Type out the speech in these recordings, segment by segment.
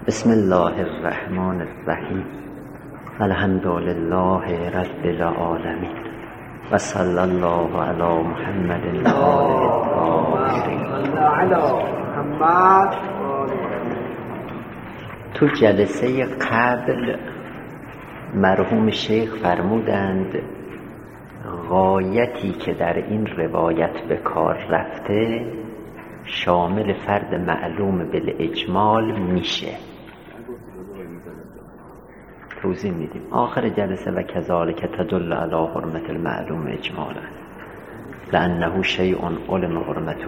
بسم الله الرحمن الرحیم. الحمد لله رب العالمین و صلی الله علی محمد و آله الطاهرین. تو جلسه قبل مرحوم شیخ فرمودند غایتی که در این روایت به کار رفته شامل فرد معلوم بالاجمال میشه. توضیح میدیم آخر جلسه و کذالک تدل علی حرمت المعلوم اجمالا لانه شیء علم حرمته.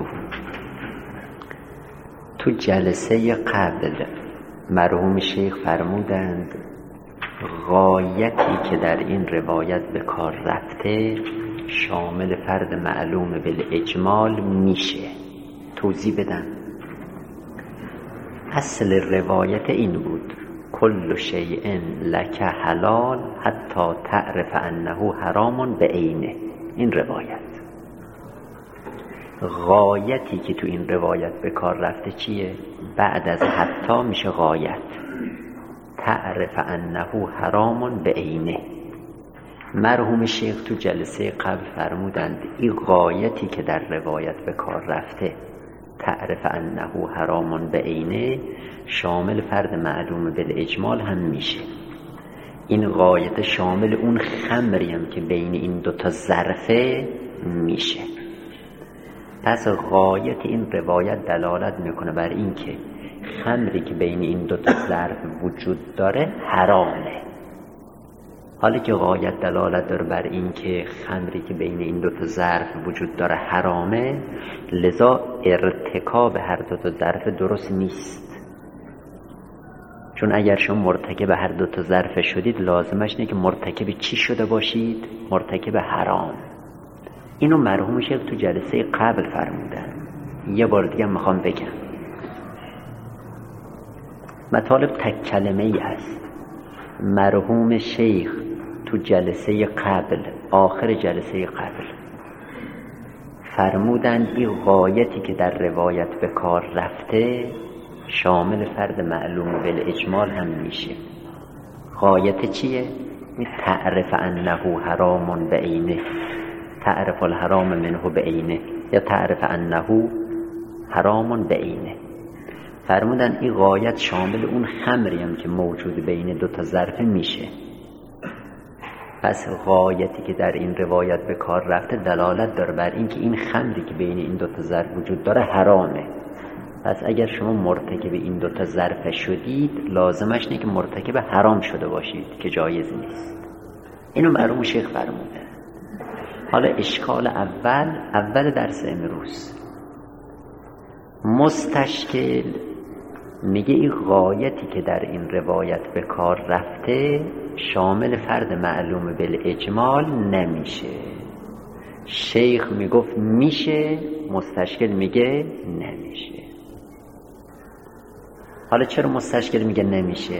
تو جلسه قبل مرحوم شیخ فرمودند غایتی که در این روایت به کار رفته شامل فرد معلوم بالاجمال میشه. توضیح بدم. اصل روایت این بود کل شیء لک حلال حتی تعرف انه حرام بعینه. این روایت غایتی که تو این روایت به کار رفته چیه؟ بعد از حتی میشه غایت تعرف انه حرام بعینه. مرحوم شیخ تو جلسه قبل فرمودند این غایتی که در روایت به کار رفته تعرف انه حرام بعینه شامل فرد معلوم بالاجمال هم میشه. این غایت شامل اون خمری هم که بین این دوتا ظرفه میشه. پس غایت این روایت دلالت میکنه بر این که خمری که بین این دوتا ظرف وجود داره حرامه. حالی که غایت دلالت داره بر این که خمری که بین این دوتا ظرف وجود داره حرامه، لذا ارتکاب هر دوتا ظرف درست نیست. چون اگر شما مرتکب هر دوتا ظرف شدید لازمش اینه که مرتکب چی شده باشید؟ مرتکب حرام. اینو مرحوم شیخ تو جلسه قبل فرمودن. یه بار دیگه میخوام بگم مطالب تک کلمه ای است. مرحوم شیخ تو جلسه قبل آخر جلسه قبل فرمودند این غایتی که در روایت به کار رفته شامل فرد معلوم بالاجمال هم میشه. غایت چیه؟ تعرف انه حرام بعینه، تعرف الحرام منه بعینه یا تعرف انه حرام بعینه. فرمودن این غایت شامل اون خمری هم که موجود بین دوتا ظرف میشه. پس غایتی که در این روایت به کار رفته دلالت داره بر این که این خمری که بین این دوتا ظرف وجود داره حرامه. پس اگر شما مرتکب این دوتا ظرف شدید لازمش اینه که مرتکب حرام شده باشید که جایز نیست. اینو مرحوم شیخ فرموده. حالا اشکال اول درس امروز مستشکل میگه این غایتی که در این روایت به کار رفته شامل فرد معلوم بالاجمال نمیشه. شیخ میگفت میشه، مستشکل میگه نمیشه. حالا چرا مستشکل میگه نمیشه؟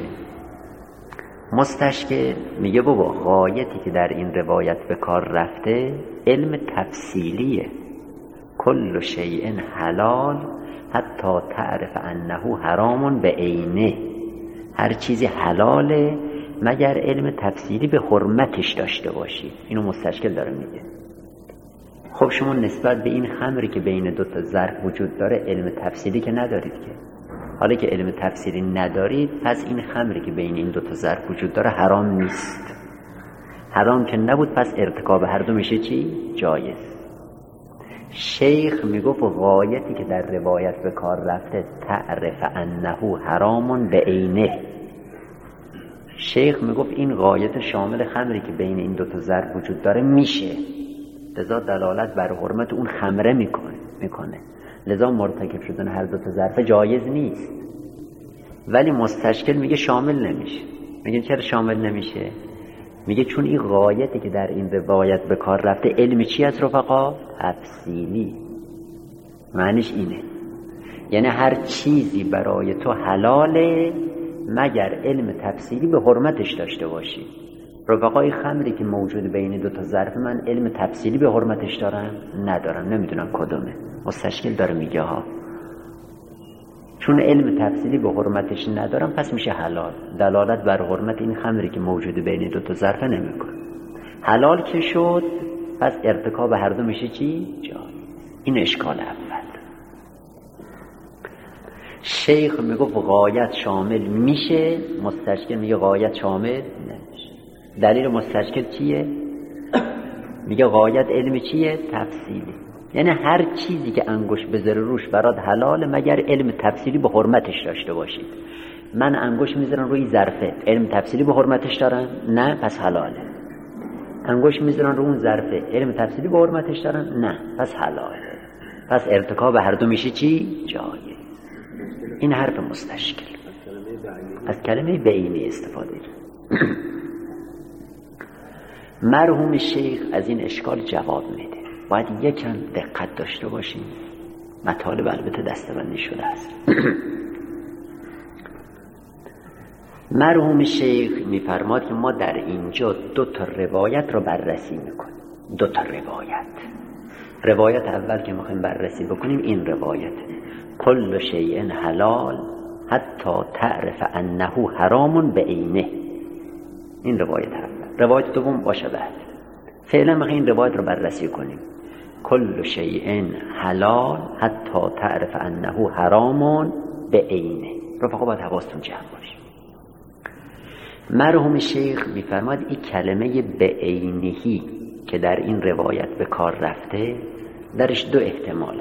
مستشکل میگه بابا غایتی که در این روایت به کار رفته علم تفصیلیه. کل شیء حلال حتی تعرف انه حرام بعینه. هر چیزی حلاله مگر علم تفصیلی به حرمتش داشته باشید. اینو مستشکل داره میگه. خب شما نسبت به این خمری که بین دوتا ظرف وجود داره علم تفصیلی که ندارید که. حالا که علم تفصیلی ندارید پس این خمری که بین این دوتا ظرف وجود داره حرام نیست. حرام که نبود پس ارتکاب هر دو میشه چی؟ جایز. شیخ میگفت غایتی که در روایت به کار رفته تعرف انه حرام بعینه. شیخ میگفت این غایت شامل خمری که بین این دوتا ظرف وجود داره میشه. لذا دلالت بر حرمت اون خمره میکنه. لذا مرتکب شدن هر دوتا ظرف جایز نیست. ولی مستشکل میگه شامل نمیشه. میگه چرا شامل نمیشه؟ میگه چون این غایتی که در این روایت به کار رفته علم چی از رفقا؟ تفصیلی. معنیش اینه یعنی هر چیزی برای تو حلاله مگر علم تفصیلی به حرمتش داشته باشی. رفقای خمری که موجود بین دوتا ظرف من علم تفصیلی به حرمتش دارم؟ ندارم، نمیدونم کدومه. مستشکل داره میگه ها. چون علم تفصیلی به حرمتش ندارم پس میشه حلال. دلالت بر حرمت این خمری که موجود بین دو تا ظرفه نمیکنه. حلال که شد پس ارتکاب هر دو میشه چی؟ جایز. این اشکال اول. شیخ میگه غایت شامل میشه، مستشکل میگه غایت شامل نمیشه. دلیل مستشکل چیه؟ میگه غایت علم چیه؟ تفصیلی. یعنی هر چیزی که انگوش بذاره روش برات حلاله مگر علم تفصیلی به حرمتش داشته باشید. من انگوش میذارم روی ظرفه، علم تفصیلی به حرمتش دارم؟ نه، پس حلاله. انگوش میذارم روی اون ظرفه، علم تفصیلی به حرمتش دارم؟ نه، پس حلاله. پس ارتکاب هر دو میشه چی؟ جایز. این حرف مستشکل. از کلمه بعینی استفاده کرد. مرحوم شیخ از این اشکال جواب میده. باید یکم دقت داشته باشیم. مطالب البته دسته‌بندی شده است. مرحوم شیخ میفرماد که ما در اینجا دو تا روایت رو بررسی میکنیم. دو تا روایت اول که میخوایم بررسی بکنیم این روایت: کل شیء حلال حتی تعرف انه حرام بعینه. این روایت اول. روایت دوم باشه بعد. فعلا میخوایم این روایت رو بررسی کنیم. کل شیء حلال حتی تعرف انه حرام بعینه. رفقا باید حواستون جمع باشه. مرحوم شیخ میفرماد این کلمه بعینهی که در این روایت به کار رفته درش دو احتماله.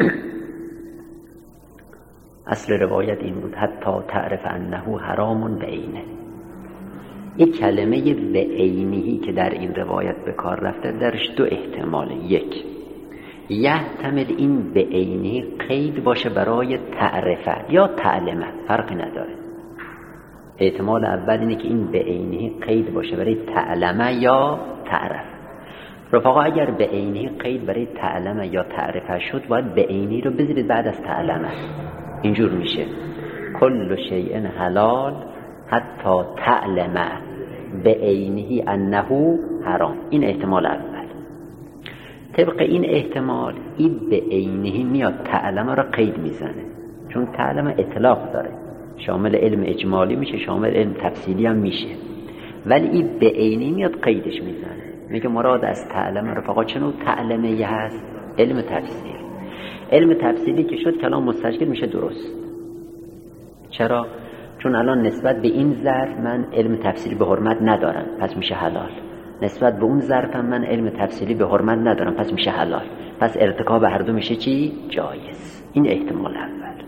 اصل روایت این بود حتی تعرف انه حرام بعینه. این کلمه بعینهی که در این روایت به کار رفته درش دو احتماله. یک، یحتمل این بعینهی قید باشه برای تعرفه یا تعلمه، فرقی نداره. احتمال اول اینه که این بعینهی قید باشه برای تعلمه یا تعرف. رفقا اگر بعینهی قید برای تعلمه یا تعرفه شد باید بعینهی رو بذارید بعد از تعلمه. اینجور میشه کل شیء حلال حتی تعلمه بعینهی انه حرام. این احتمال اول. طبق این احتمال این بعینهی میاد تعلمه رو قید میزنه، چون تعلمه اطلاق داره، شامل علم اجمالی میشه، شامل علم تفصیلی هم میشه. ولی این بعینهی میاد قیدش میزنه، میگه مراد از تعلمه رفقا چنو تعلمه هست؟ علم تفصیلی. علم تفصیلی که شد کلام مستشکل میشه درست. چرا؟ چون الان نسبت به این ظرف من علم تفصیلی به حرمت ندارم پس میشه حلال، نسبت به اون ظرف من علم تفصیلی به حرمت ندارم پس میشه حلال. پس ارتکاب هر دو میشه چی؟ جایز. این احتمال اول.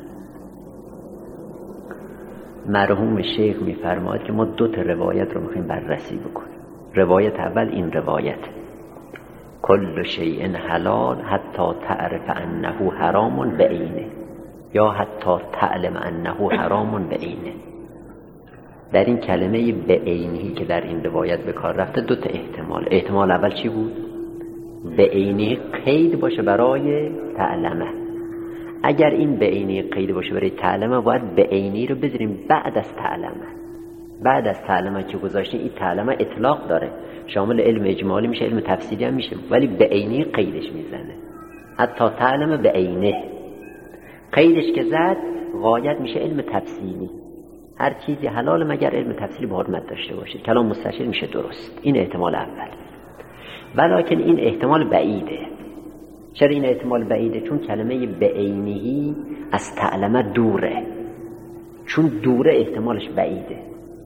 مرحوم شیخ میفرماید که ما دو تا روایت رو میخوایم بررسی بکنیم. روایت اول این روایت: کل شیء حلال حتی تعرف انه حرام بعینه، یا حتی تعلم انه حرام بعینه. در این کلمه بعینهی که در این روایت به کار رفته دو تا احتمال. احتمال اول چی بود؟ بعینه قید باشه برای تعلمه. اگر این بعینه قید باشه برای تعلمه باید بعینه رو بذاریم بعد از تعلمه. بعد از تعلمه که گذاشتیم این تعلمه اطلاق داره، شامل علم اجمالی میشه، علم تفصیلی هم میشه، ولی بعینه قیدش میزنه. حتی تعلمه بعینه قیدش که زد غایت میشه علم تفصیلی. هر چیزی حلال مگر علم تفصیلی به حرمت داشته باشه. کلام مستشکل میشه درست. این احتمال اول. ولیکن این احتمال بعیده. چرا این احتمال بعیده؟ چون کلمه بعینهی از تعلمه دوره. چون دوره احتمالش بعیده.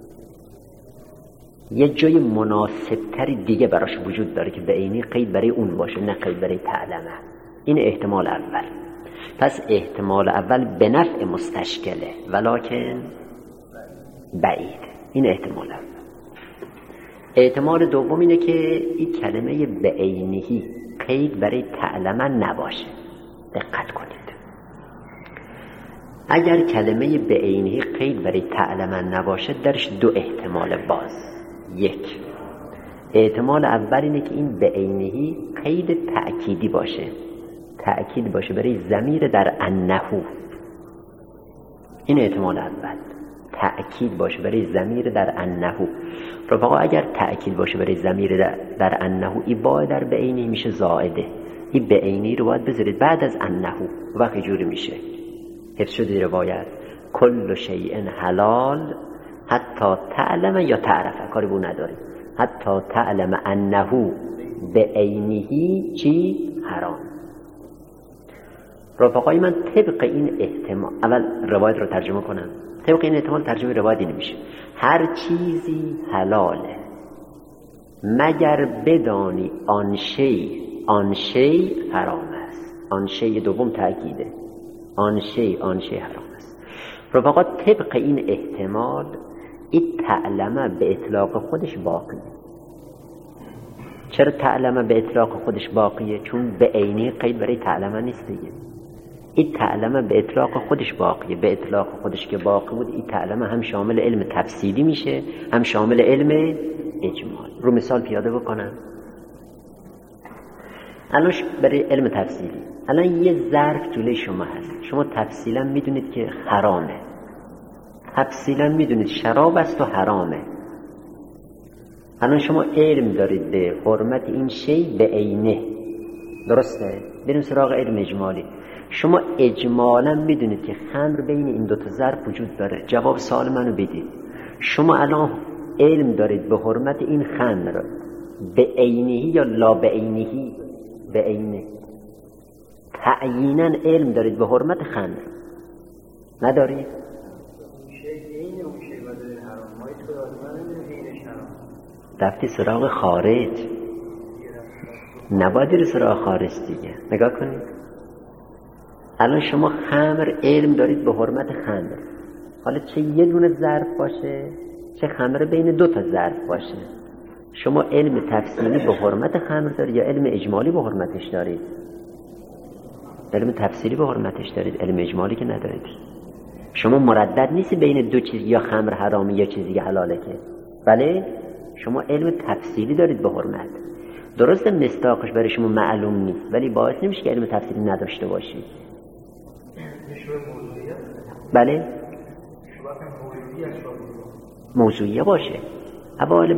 یه جای مناسبتری دیگه براش وجود داره که بعینی قید برای اون باشه، نه قید برای تعلمه. این احتمال اول. پس احتمال اول به نفع مستشکله ولیکن بعید. این احتمال اول. احتمال دوم اینه که این کلمه بعینهی قید برای تعلمه نباشه. دقت کنید. اگر کلمه بعینهی قید برای تعلمه نباشه درش دو احتمال باز. یک، احتمال اول اینه که این بعینهی قید تأکیدی باشه، تأکید باشه برای ضمیر در انه. این احتمال اول، تأکید باشه برای ضمیر در انه. رفقا اگر تأکید باشه برای ضمیر در انه، این باید در بعینهی میشه زائده. این بعینهی رو باید بذارید بعد از انه. وقتی جوری میشه حفظ شده روایت کل شیء حلال حتی تعلم یا تعرف، کاری بو نداری، حتی تعلم انه به عینه چی حرام. رفقای من طبق این احتمال، اول روایت رو ترجمه کنم، طبق این احتمال ترجمه روایت نمیشه هر چیزی حلاله مگر بدانی آن شی حرام است. آن شی دوم تأکیده، آن شی حرام است. رفقا طبق این احتمال این تعلمه به اطلاق خودش باقیه. چرا تعلمه به اطلاق خودش باقیه؟ چون به عینه قید برای تعلمه نیست دیگه. این تعلمه به اطلاق خودش باقیه. به اطلاق خودش که باقی بود این تعلمه هم شامل علم تفصیلی میشه هم شامل علم اجمال. رو مثال پیاده بکنم. الان برای علم تفصیلی الان یه ظرف جلوی شما هست، شما تفصیلا میدونید که حرامه، تفصیلا میدونید شراب است و حرامه. الان شما علم دارید به حرمت این شی به عینه، درسته؟ بریم سراغ علم اجمالی. شما اجمالا میدونید که خمر بین این دو تا ظرف وجود داره. جواب سوال منو بدید. شما الان علم دارید به حرمت این خمر به عینه یا لا به عینه؟ به عینه. تعیینا علم دارید به حرمت خمر، ندارید؟ رفتی سراغ خارج، نباید رو سراغ خارج دیگه. نگاه کنید الان شما خمر علم دارید به حرمت خمر، حالا چه یه دونه ظرف باشه چه خمر بین دو تا ظرف باشه، شما علم تفصیلی به حرمت خمر دارید یا علم اجمالی به حرمتش دارید؟ علم تفصیلی به حرمتش دارید، علم اجمالی که ندارید. شما مردد نیستی بین دو چیز، یا خمر حرامی یا چیزی حلاله که، بله شما علم تفصیلی دارید به حرمت. درسته مصداقش برای شما معلوم نیست ولی باعث نمیشه که علم تفصیلی نداشته باشید. بله موضوعیه باشه. اوائل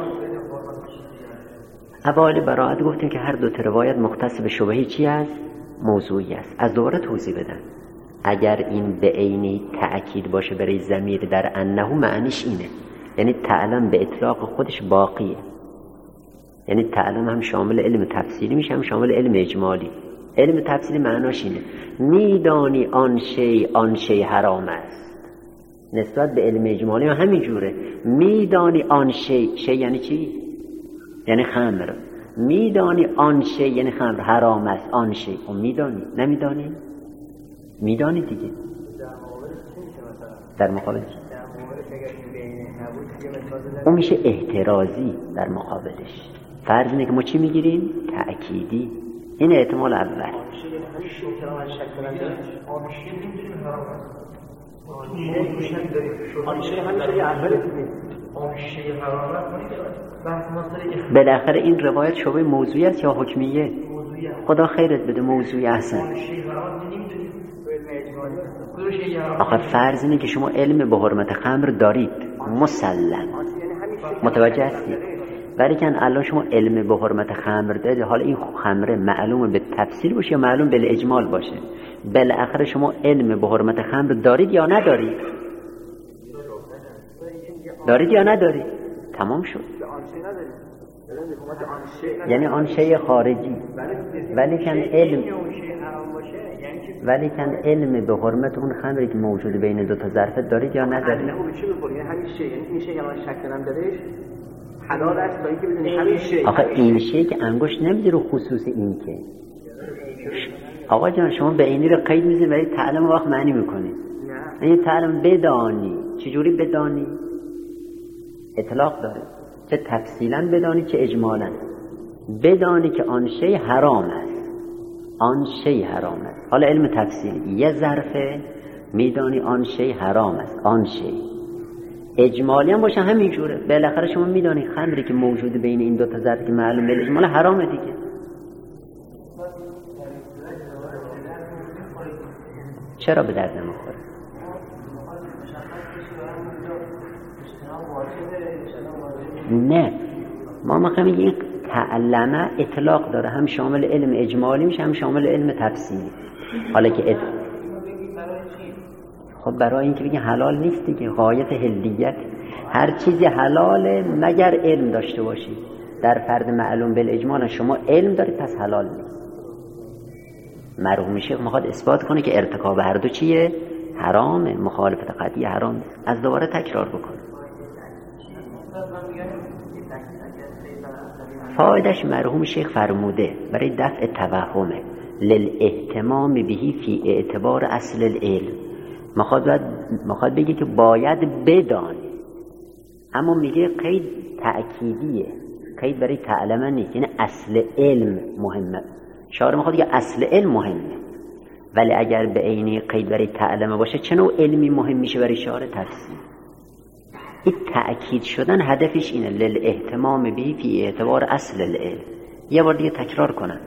براءت گفتیم که هر دو روایت مختص به شبهه چی است؟ موضوعی است. از دوباره توضیح بدم. اگر این به عینی تأکید باشه برای ضمیر در انه، معنیش اینه یعنی تعلم به اطلاق خودش باقیه، یعنی تعلم هم شامل علم تفصیلی میشه هم شامل علم اجمالی. علم تفصیلی معناش اینه میدانی آن شی حرام است، نسبت به علم اجمالی هم همین جوره. میدانی آن شی یعنی چی؟ یعنی خمر. میدانی آن شی یعنی خمر حرام است. آن شی میدانی، نمیدانی؟ میدانی دیگه. در مقابل چی؟ اون میشه احترازی در مقابلش. فرض اینه که ما چی میگیریم؟ تأکیدی. این احتمال اول. بالاخره این روایت شبه موضوعی است یا حکمیه؟ خدا خیرت بده موضوعی احسن. آخه فرض اینه که شما علم به حرمت خمر دارید مسلم، متوجه هستید؟ ولیکن الان شما علم به حرمت خمر دارید، حالا این خمره معلوم به تفصیل باشه یا معلوم به اجمال باشه، بالاخره شما علم به حرمت خمر دارید یا ندارید؟ دارید یا ندارید؟ تمام شد. یعنی آن شی خارجی. ولیکن علم به حرمت اون خمری که موجود بین دو تا ظرف دارید یا ندارید؟ این شی الان شک نداره حلال است تا اینکه بدونید همین شی. آخه این شی که انگشت نمیذاره رو خصوص این که. آقا جان شما به اینی رو قید میزنید ولی تعلم وقت معنی میکنید. نه این تعلم بدانی. چجوری بدانی؟ اطلاق داره. چه تفصیلا بدانی چه اجمالا. بدانی که آن شی حرام است. آن شی حرام است. حالا علم تفصیلی یه ظرفه میدانی آن شی حرام است. آن شی اجمالی هم باشه همین جوره. بالاخره شما میدانی خمری که موجود بین این دو تا ظرف که معلومه اجمال حرامه دیگه. چرا به درد نمیخوره؟ نه ما میخوایم این تعلمه اطلاق داره، هم شامل علم اجمالی میشه هم شامل علم تفصیلی. حالا که خب برای اینکه بگیم حلال نیست دیگه، غایت حلیت، هر چیزی حلاله مگر علم داشته باشید. در فرد معلوم بالاجمال شما علم دارید پس حلال نیست. مرحوم شیخ میخواد اثبات کنه که ارتکاب هر دو چیه؟ حرامه، مخالفت قطعی حرام نیست. از دوباره تکرار بکنه. فایدش مرحوم شیخ فرموده برای دفع توهمه للاهتمام بهی فی اعتبار اصل العلم. میخواد بگه که باید بدانه، اما میگه قید تأکیدیه، قید برای تعلمه نیست، یعنی اصل علم مهمه. شاعر میخواد که اصل علم مهمه، ولی اگر به عینی قید برای تعلمه باشه چه نوع علمی مهم میشه برای شاعر؟ تفسیر. این تأکید شدن هدفش اینه، للاهتمام بهی فی اعتبار اصل العلم. یه بار دیگه تکرار کنم،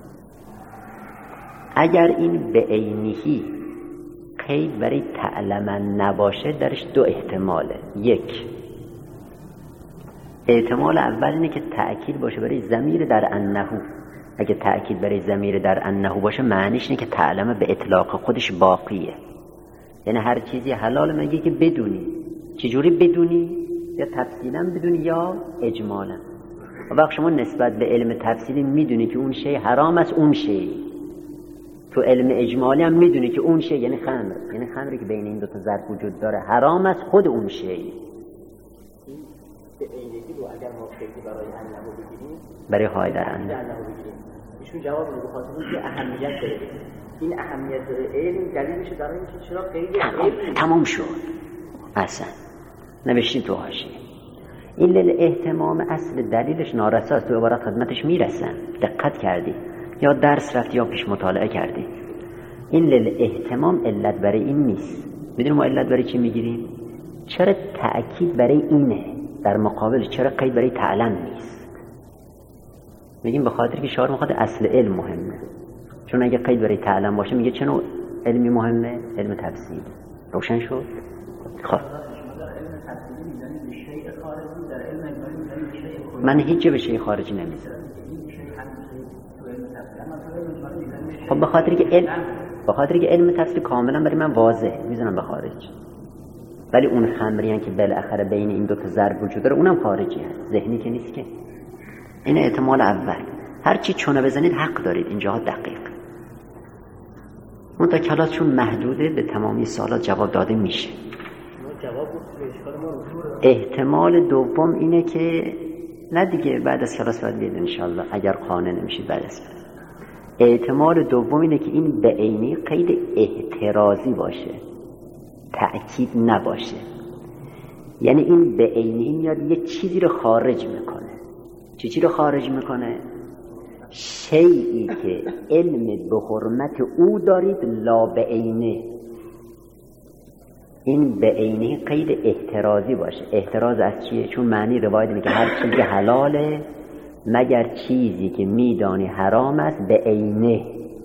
اگر این به عینی قید برای تعلمن نباشه درش دو احتماله. یک، احتمال اول اینه که تأکید باشه برای ضمیر در انه. اگه تأکید برای ضمیر در انه باشه معنیش اینه که تعلمه به اطلاق خودش باقیه، یعنی هر چیزی حلال میگه که بدونی. چجوری بدونی؟ یا تفصیلا بدونی یا اجمالا. وقت شما نسبت به علم تفصیلی میدونی که اون شی حرام است، اون شی تو علم اجمالی هم میدونی که اون شی یعنی خمر، یعنی خمری که بین این دو تا ظرف وجود داره حرام است، خود اون شی. به عینی رو اگر ما فکر برای انه بگیریم، برای های در انه ایشون جواب میده بخاطر اینکه اهمیت داره. این اهمیت علم دلیلش برای اینکه چرا قید علم تمام شد. اصلا نوشتین تو حاشیه این للاهتمام، اصل دلیلش نارساست. تو عبارت خدمتش میرسن، دقت کردی یا درس رفتی یا پیش مطالعه کردی. این للاهتمام علت برای این نیست. میدونی ما علت برای چی میگیریم؟ چرا تأکید برای اینه در مقابل چرا قید برای تعلم نیست؟ میگیم به خاطر که شاعر میخواد اصل علم مهمه، چون اگه قید برای تعلم باشه میگه چه نوع علمی مهمه؟ علم تفصیلی. روشن شد؟ خب من هیچ جا به شیء خارجی نمیذارم. خب به خاطر که علم تفصیل کاملا برای من واضح میذارم به خارج، ولی اون خمری که بالاخره بین این دو تا ضرب وجود داره اونم خارجی هست، ذهنی که نیست که. این احتمال اول. هر چی چونه بزنید حق دارید، اینجاها دقیق. اون تا کلاس چون محدوده به تمامی سوالات جواب داده میشه. احتمال دوم اینه که نه دیگه بعد از کلاس باید بیاد انشالله اگر قانع نمیشید بعد از کلاس. احتمال دوم اینه که این به عینی قید احترازی باشه، تأکید نباشه. یعنی این به عینی میاد یه چیزی رو خارج میکنه. چیزی رو خارج میکنه؟ شیئی که علم به حرمت او دارید لا به عینه. این به عینه قید احترازی باشه. احتراز از چیه؟ چون معنی روایت اینه که هر چیزی حلاله مگر چیزی که میدانی حرام است به عینه.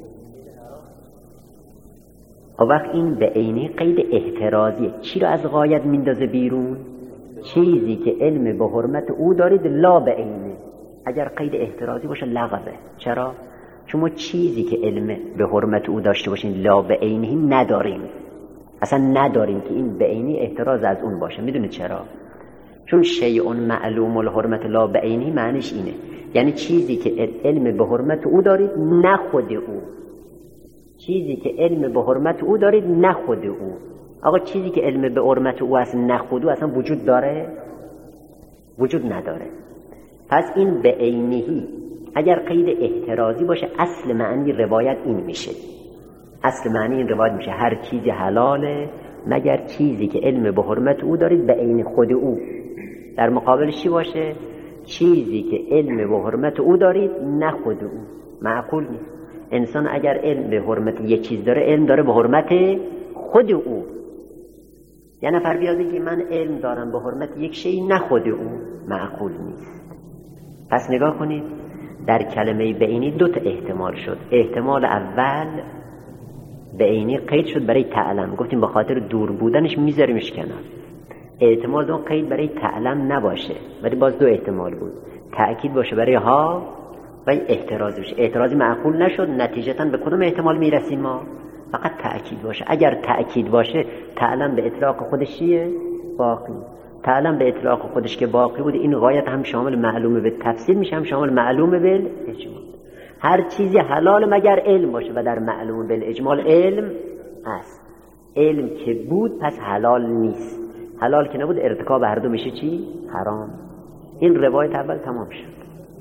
وقت این به عینه قید احترازیه. چی رو از غایت میندازه بیرون؟ چیزی که علم به حرمت او دارید لا به عینه. اگر قید احترازی باشه لغوه. چرا؟ چون ما چیزی که علم به حرمت او داشته باشین لا به عینه نداریم، اصلا نداریم که این به عینی احتراز از اون باشه. میدونید چرا؟ چون شیء معلوم الحرمت لا به عینی معنیش اینه، یعنی چیزی که علم به حرمت او دارید نه خود او. چیزی که علم به حرمت او دارید نه خود او. آقا چیزی که علم به حرمت او اصلا نه خود او اصلا وجود داره؟ وجود نداره. پس این به عینی اگر قید احترازی باشه اصل معنی روایت این میشه. اصل معنی این روایت میشه هر چیزی حلاله مگر چیزی که علم به حرمت او دارید به عین خود او. در مقابلش چی باشه؟ چیزی که علم به حرمت او دارید نه خود او. معقول نیست. انسان اگر علم به حرمت یک چیز داره، علم داره به حرمت خود او. یه نفر بیاد بگه من علم دارم به حرمت یک شی نه خود او، معقول نیست. پس نگاه کنید در کلمه بعینی دو تا احتمال شد. احتمال اول بعینی قید شد برای تعلم، گفتیم به خاطر دور بودنش میذاریمش کنار. احتمال دوم قید برای تعلم نباشه، ولی باز دو احتمال بود، تأکید باشه برای ها و احتراز بشه. احترازی معقول نشد، نتیجتا به کدوم احتمال میرسیم ما؟ فقط تأکید. تأکید باشه. اگر تأکید باشه تعلم به اطلاق خودش چیه؟ باقی. تعلم به اطلاق خودش که باقی بود، این غایت هم شامل معلومه به تفصیل میشه، هم شامل معلومه به اجمال. هر چیزی حلال مگر علم باشه و در معلومه به اجمال علم هست. علم که بود پس حلال نیست، حلال که نبود ارتکاب هر دو میشه چی؟ حرام. این روایت اول تمام شد.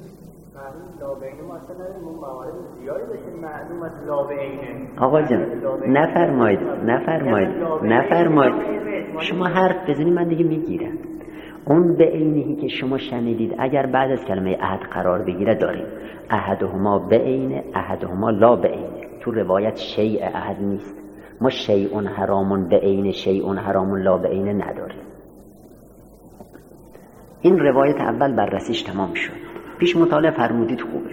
آقا جان نفرمایید شما حرف بزنی من دیگه میگیرم. اون به عینی که شما شنیدید اگر بعد از کلمه احد قرار بگیره داریم احدهما به عین احدهما لا به عین. تو روایت شیء احد نیست، ما شیء حرام به عین شیء حرام لا به عین نداریم. این روایت اول بررسیش تمام شد. پیش مطالعه فرمودید خوبه.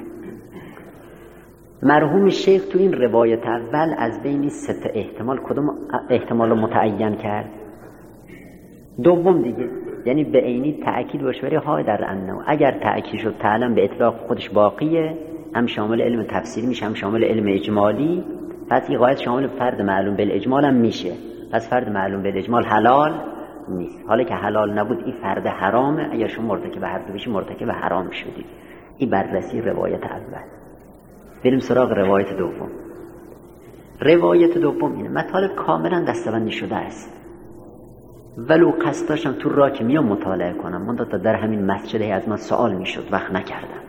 مرحوم شیخ تو این روایت اول از بین 3 احتمال کدوم احتمال رو متعین کرد؟ دوم دیگه، یعنی به عینی تأکید باشه بری های در انه. اگر تأکید شد تعلم به اطلاق خودش باقیه، هم شامل علم تفسیری میشه هم شامل علم اجمالی، پس این غایت شامل فرد معلوم بالاجمال هم میشه. پس فرد معلوم بالاجمال حلال نیست. حالا که حلال نبود این فرد حرامه، اگر شما مرتکب هر دو بشی مرتکب حرام شدید. این بررسی روایت اول. بریم سراغ روایت دوم. روایت دوم اینه مطالب کاملا دستبندی شده است، ولو قصد داشتم تو راه که میام مطالعه کنم، من تا در همین مسجد از من سوال میشد وقت نکردم.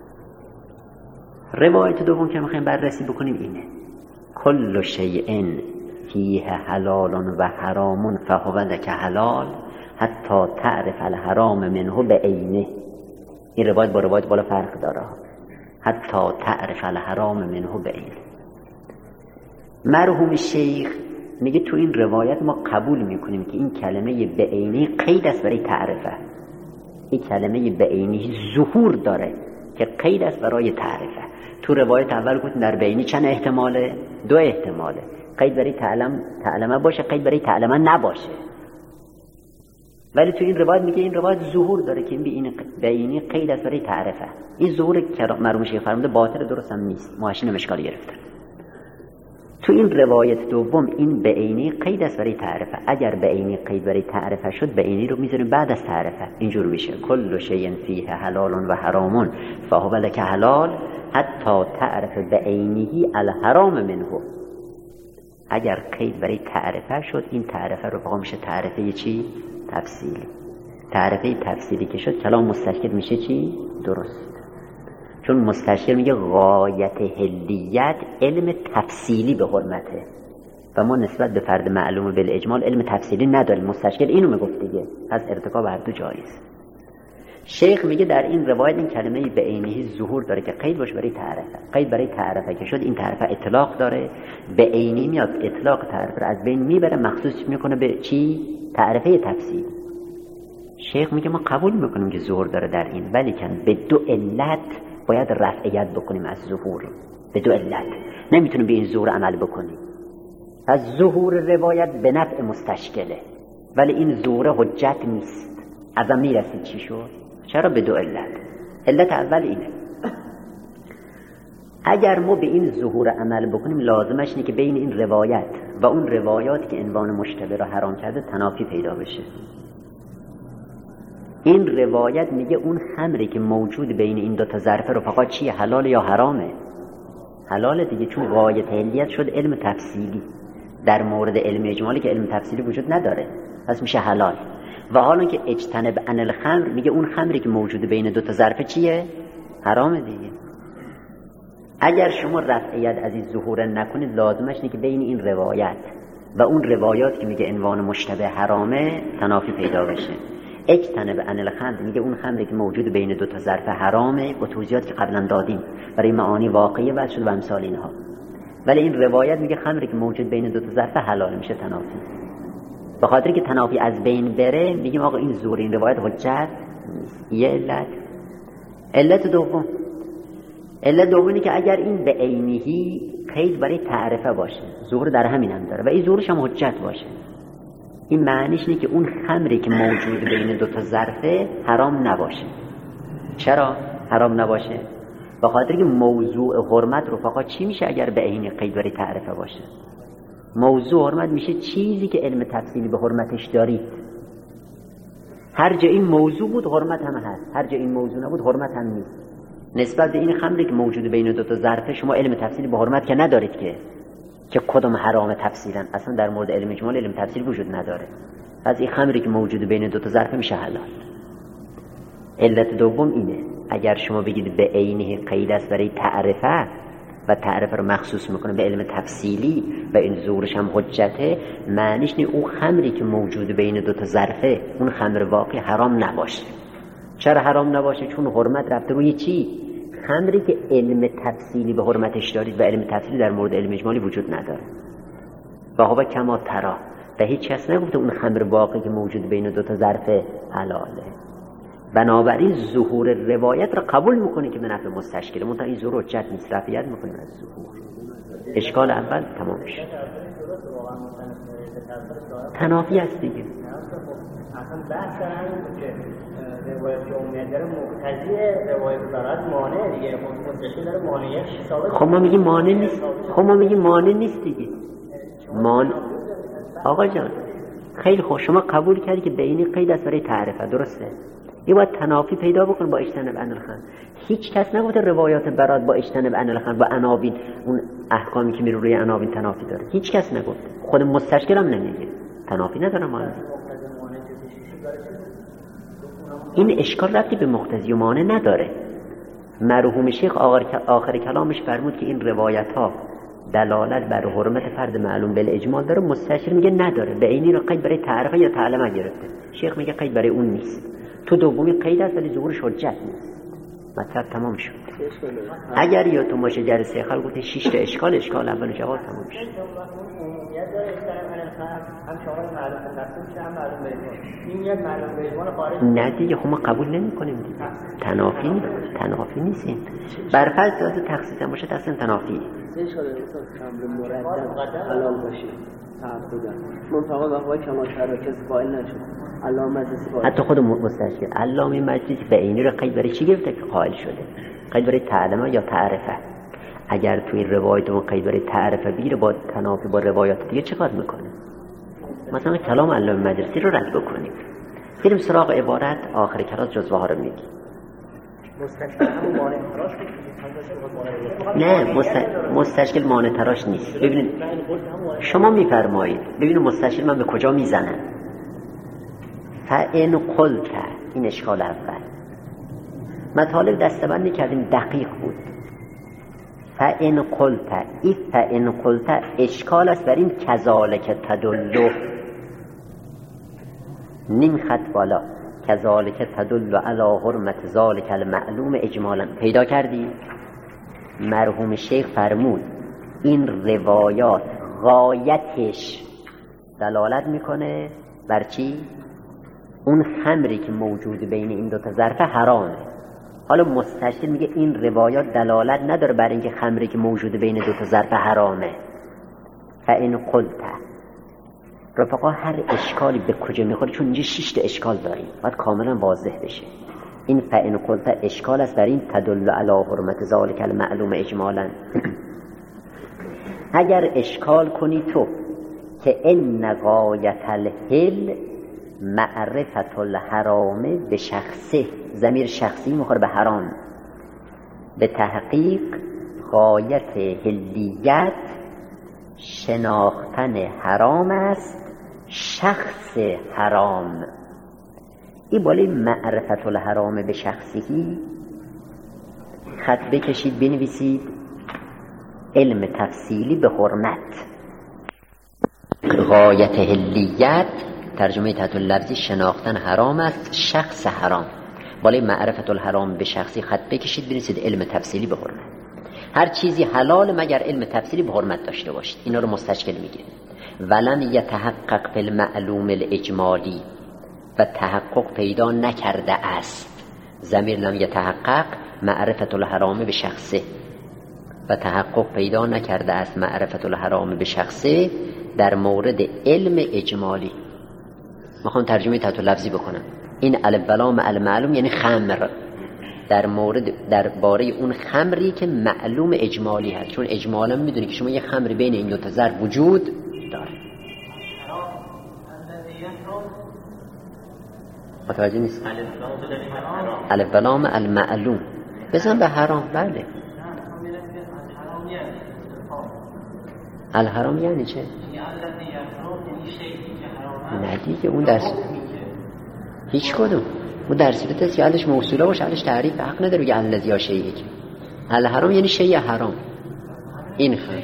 روایت دوم که میخوایم بررسی بکنیم اینه: کل شیء فیه حلال و حرام فهو لک حلال حتی تعرف الحرام منه به عینه. این روایت با روایت بالا فرق داره. حتی تعرف الحرام منه به عینه. مرحوم شیخ میگه تو این روایت ما قبول میکنیم که این کلمه به عینی قید است برای تعرفه. این کلمه به عینی ظهور داره که قید است برای تعرفه. تو روایت اول گفتیم در بینی چند احتماله؟ 2 احتماله. قید برای تعلمه باشه، قید برای تعلمه نباشه. ولی تو این روایت میگه این روایت ظهور داره که این بینی قید است برای تعرفه. این ظهور که مرحوم شیخ فرموده باطل، درست هم نیست. ماشین اشکال گرفتن. تو این روایت دوم این به عینی قید است برای تعرفه. اگر به عینی قید برای تعرفه شد، به عینی رو میذاریم بعد از تعرفه. اینجور میشه کل شیء فیه حلال و حرام فهو لک حلال حتی تعرف به عینه الحرام منه. اگر قید برای تعرفه شد، این تعرفه رو فقط میشه تعرفه چی؟ تفصیلی. تعرفه تفصیلی که شد کلام مستشکل میشه چی؟ درست. چون مستشکل میگه غایت حلیت علم تفصیلی به حرمته و ما نسبت به فرد معلوم بالاجمال علم تفصیلی نداریم. مستشکل اینو میگفت دیگه، پس ارتکاب هر دو جایز. شیخ میگه در این روایت این کلمه به عینه ظهور داره که قید باشه برای تعرفه. قید برای تعرفه که شد، این تعرفه اطلاق داره، به عینی میاد اطلاق تعرفه رو از بین میبره، مخصوص میکنه به چی؟ تعرفه تفصیلی. شیخ میگه ما قبول میکنیم که ظهور داره در این، ولی کن به 2 علت باید رفعیت بکنیم از ظهور. به 2 علت نمیتونیم به این ظهور عمل بکنیم. از ظهور روایت به نفع مستشکله، ولی این ظهور حجت نیست. ازم میرسید چی شد؟ چرا؟ به 2 علت. علت اول اینه: اگر ما به این ظهور عمل بکنیم لازمش اینه که بین این روایت و اون روایاتی که عنوان مشتبه را حرام کرده تنافی پیدا بشه. این روایت میگه اون خمری که موجود بین این 2 تا ظرف رفقا چیه؟ حلال یا حرامه؟ حلاله دیگه، چون غایت حلیت شد علم تفصیلی. در مورد علم اجمالی که علم تفصیلی وجود نداره، پس میشه حلال. و حالا که اجتنب عن الخمر میگه اون خمری که موجود بین 2 تا ظرف چیه؟ حرامه دیگه. اگر شما رفعیت از این ظهور نکنید لازمش اینه که بین این روایت و اون روایات که میگه عنوان مشتبه حرامه تنافی پیدا بشه. اجتنب عن الخمر میگه اون خمری که موجود بین 2 تا ظرف حرامه، با توضیحاتی که قبلا دادیم برای معانی واقعی وضع شد و امثال اینها. ولی این روایت میگه خمری که موجود بین 2 تا ظرف حلال، میشه تنافی. به خاطر که تنافی از بین بره میگیم آقا این ظهور این روایت حجت نیست. یه علت. علت دومی که اگر این به عینهی قید برای تعرفه باشه، ظهور در همین هم داره و این ظهورش هم حجت باشه، این معنیش اینه که اون خمری که موجود بین 2 تا ظرفه حرام نباشه. چرا حرام نباشه؟ به خاطر که موضوع حرمت رفقا چی میشه اگر به عین قید برای تعرفه باشه؟ موضوع حرمت میشه چیزی که علم تفصیلی به حرمتش دارید. هر جا این موضوع بود حرمت هم هست، هر جا این موضوع نبود حرمت هم نیست. نسبت به این خمری که موجود بین دو تا ظرفه شما علم تفصیلی به حرمت که ندارید که کدوم حرام تفصیلا، اصلا در مورد علم اجمال علم تفصیل وجود نداره. از این خمری که موجود بین دو تا ظرفه میشه حلال. علت دوم اینه اگر شما بگید به عینه قید است برای تعرفه و تعرفه رو مخصوص میکنه به علم تفصیلی و این ظهورش هم حجته، معنیش نه اون خمری که موجود بین دو تا ظرفه اون خمر واقعی حرام نباشه. چرا حرام نباشه؟ چون حرمت رفته روی چی؟ خمری که علم تفصیلی به حرمتش دارید و علم تفصیلی در مورد علم اجمالی وجود نداره. و هو کما ترا، و هیچ کس نگفته اون خمر واقعی که موجود بین دو تا ظرفه حلاله. بنابراین ظهور روایت را قبول میکنه که به نفع مستشکله، منتها این ظهور حجت نیست، رفعیت میکنه از ظهور. اشکال اول تمام شد. تنافی است دیگه. اصلا بحث همین که روایت عمومیت داره مقتضی روایت برات مانع دیگه، مستشکل داره مانعیت ثابت. خب ما میگیم مانع نیست، خب ما میگیم مانع نیست دیگه. آقا جان خیلی خوب، شما قبول کردی که بینی قید است برای تعرفه، درسته؟ یه باید تنافی پیدا بکن با اجتناب عن الخمر. هیچ کس نگفته روایات برات با اجتناب عن الخمر با عناوین اون احکامی که میره روی عناوین تنافی داره، هیچ کس نگفته. خود مستشکل هم نمیگه تنافی نداره. مانع این اشکال ربطی به مقتضی و مانع نداره. مرحوم شیخ آخر کلامش فرمود که این روایت ها دلالت بر حرمت فرد معلوم بالاجمال داره. مستشکل میگه نداره، به اینی رو قید برای تعرفه یا تعلمه گرفته. شیخ میگه قید برای اون نیست. تو دومی قید است ولی ظهورش حجت نیست. مطلب تمام شد. اگر یا تو باشه جلسه خلق گفته 6 تا اشکال اول جواب تمام شد. عمومیت داره هم شامل معلوم تفصیل هم معلوم به اجمال. این میاد معلوم به اجمال خارج. نه دیگه، خب ما قبول نمی‌کنیم دیگه. تنافی نیستین. بر فرض واسه تخصیص هم باشه اصلا تنافی. چه شده استاد کامل مردد حلال باشه. تعبدن. منطقه وقوع کمال تراکز قائل نشد. علامه مجلسی حتی خود مستشکل علامه مجلسی به اینی رو قید برای چی گرفته که قائل شده؟ قید برای تعلمه یا تعرفه. اگر توی روایت اون قید برای تعرفه بگیره با تنافی با روایات دیگه چیکار میکنه؟ مثلا کلام علامه مجلسی رو رد بکنیم، بریم سراغ عبارت آخر کلاس جزوه ها رو میگی. نه مستشکل مانع تراش نیست. ببینید شما میفرمایید، ببینید مستشکل من به کجا میزنم. فإن قلت، این اشکال اول مطالب دستبندی کردیم دقیق بود. فإن قلت، این فإن قلت اشکال است بر این کذالک تدل، نیم خط بالا، کذالک تدل علی حرمت ذالک المعلوم اجمالا. پیدا کردی؟ مرحوم شیخ فرمود این روایات غایتش دلالت میکنه بر چی؟ اون خمری که موجود بین این دو تا ظرف حرامه. حالا مستشکل میگه این روایات دلالت نداره بر اینکه خمری که موجود بین دو تا ظرف حرامه. فإن قلت، رفقا هر اشکالی به کجا میخوره؟ چون اینجا 6 تا اشکال داریم، باید کاملا واضح بشه. این فإن قلت اشکال است بر این تدل علی حرمت ذالک المعلوم اجمالا. اگر اشکال کنی تو که ان غایت الحل معرفت الحرام به شخصه، ضمیر شخصی میخوره به حرام، به تحقیق غایت حلیت شناختن حرام است شخص حرام. این بالای معرفت الحرام به شخصی خط بکشید بنویسید علم تفصیلی به حرمت. غایت حلیت ترجمه تحت لفظی شناختن حرام است شخص حرام. بالای معرفت الحرام به شخصی خط بکشید بنویسید علم تفصیلی به حرمت. هر چیزی حلال مگر علم تفصیلی به حرمت داشته باشید. اینا رو مستشکل میگه. ولم یتحقق فی المعلوم الاجمالی، و تحقق پیدا نکرده است. ضمیر لم یتحقق معرفت الحرام به شخصه، و تحقق پیدا نکرده است معرفت الحرام به شخصه در مورد علم اجمالی. میخوام ترجمه تحت لفظی بکنم. این الف بلام المعلوم یعنی خمر، در باره اون خمری که معلوم اجمالی هست. چون اجمالا میدونی که شما یه خمری بین این دو تا ظرف وجود متوجه نیست؟ الف و لام المعلوم بزن به حرام. بله الحرام یعنی چه؟ نه دیگه اون درس هیچ کدوم اون در صورت است که علش موصوله باشه علش تعریف حق نداره بگه الذی یا شیء. که الحرام یعنی شیء حرام. این خیلی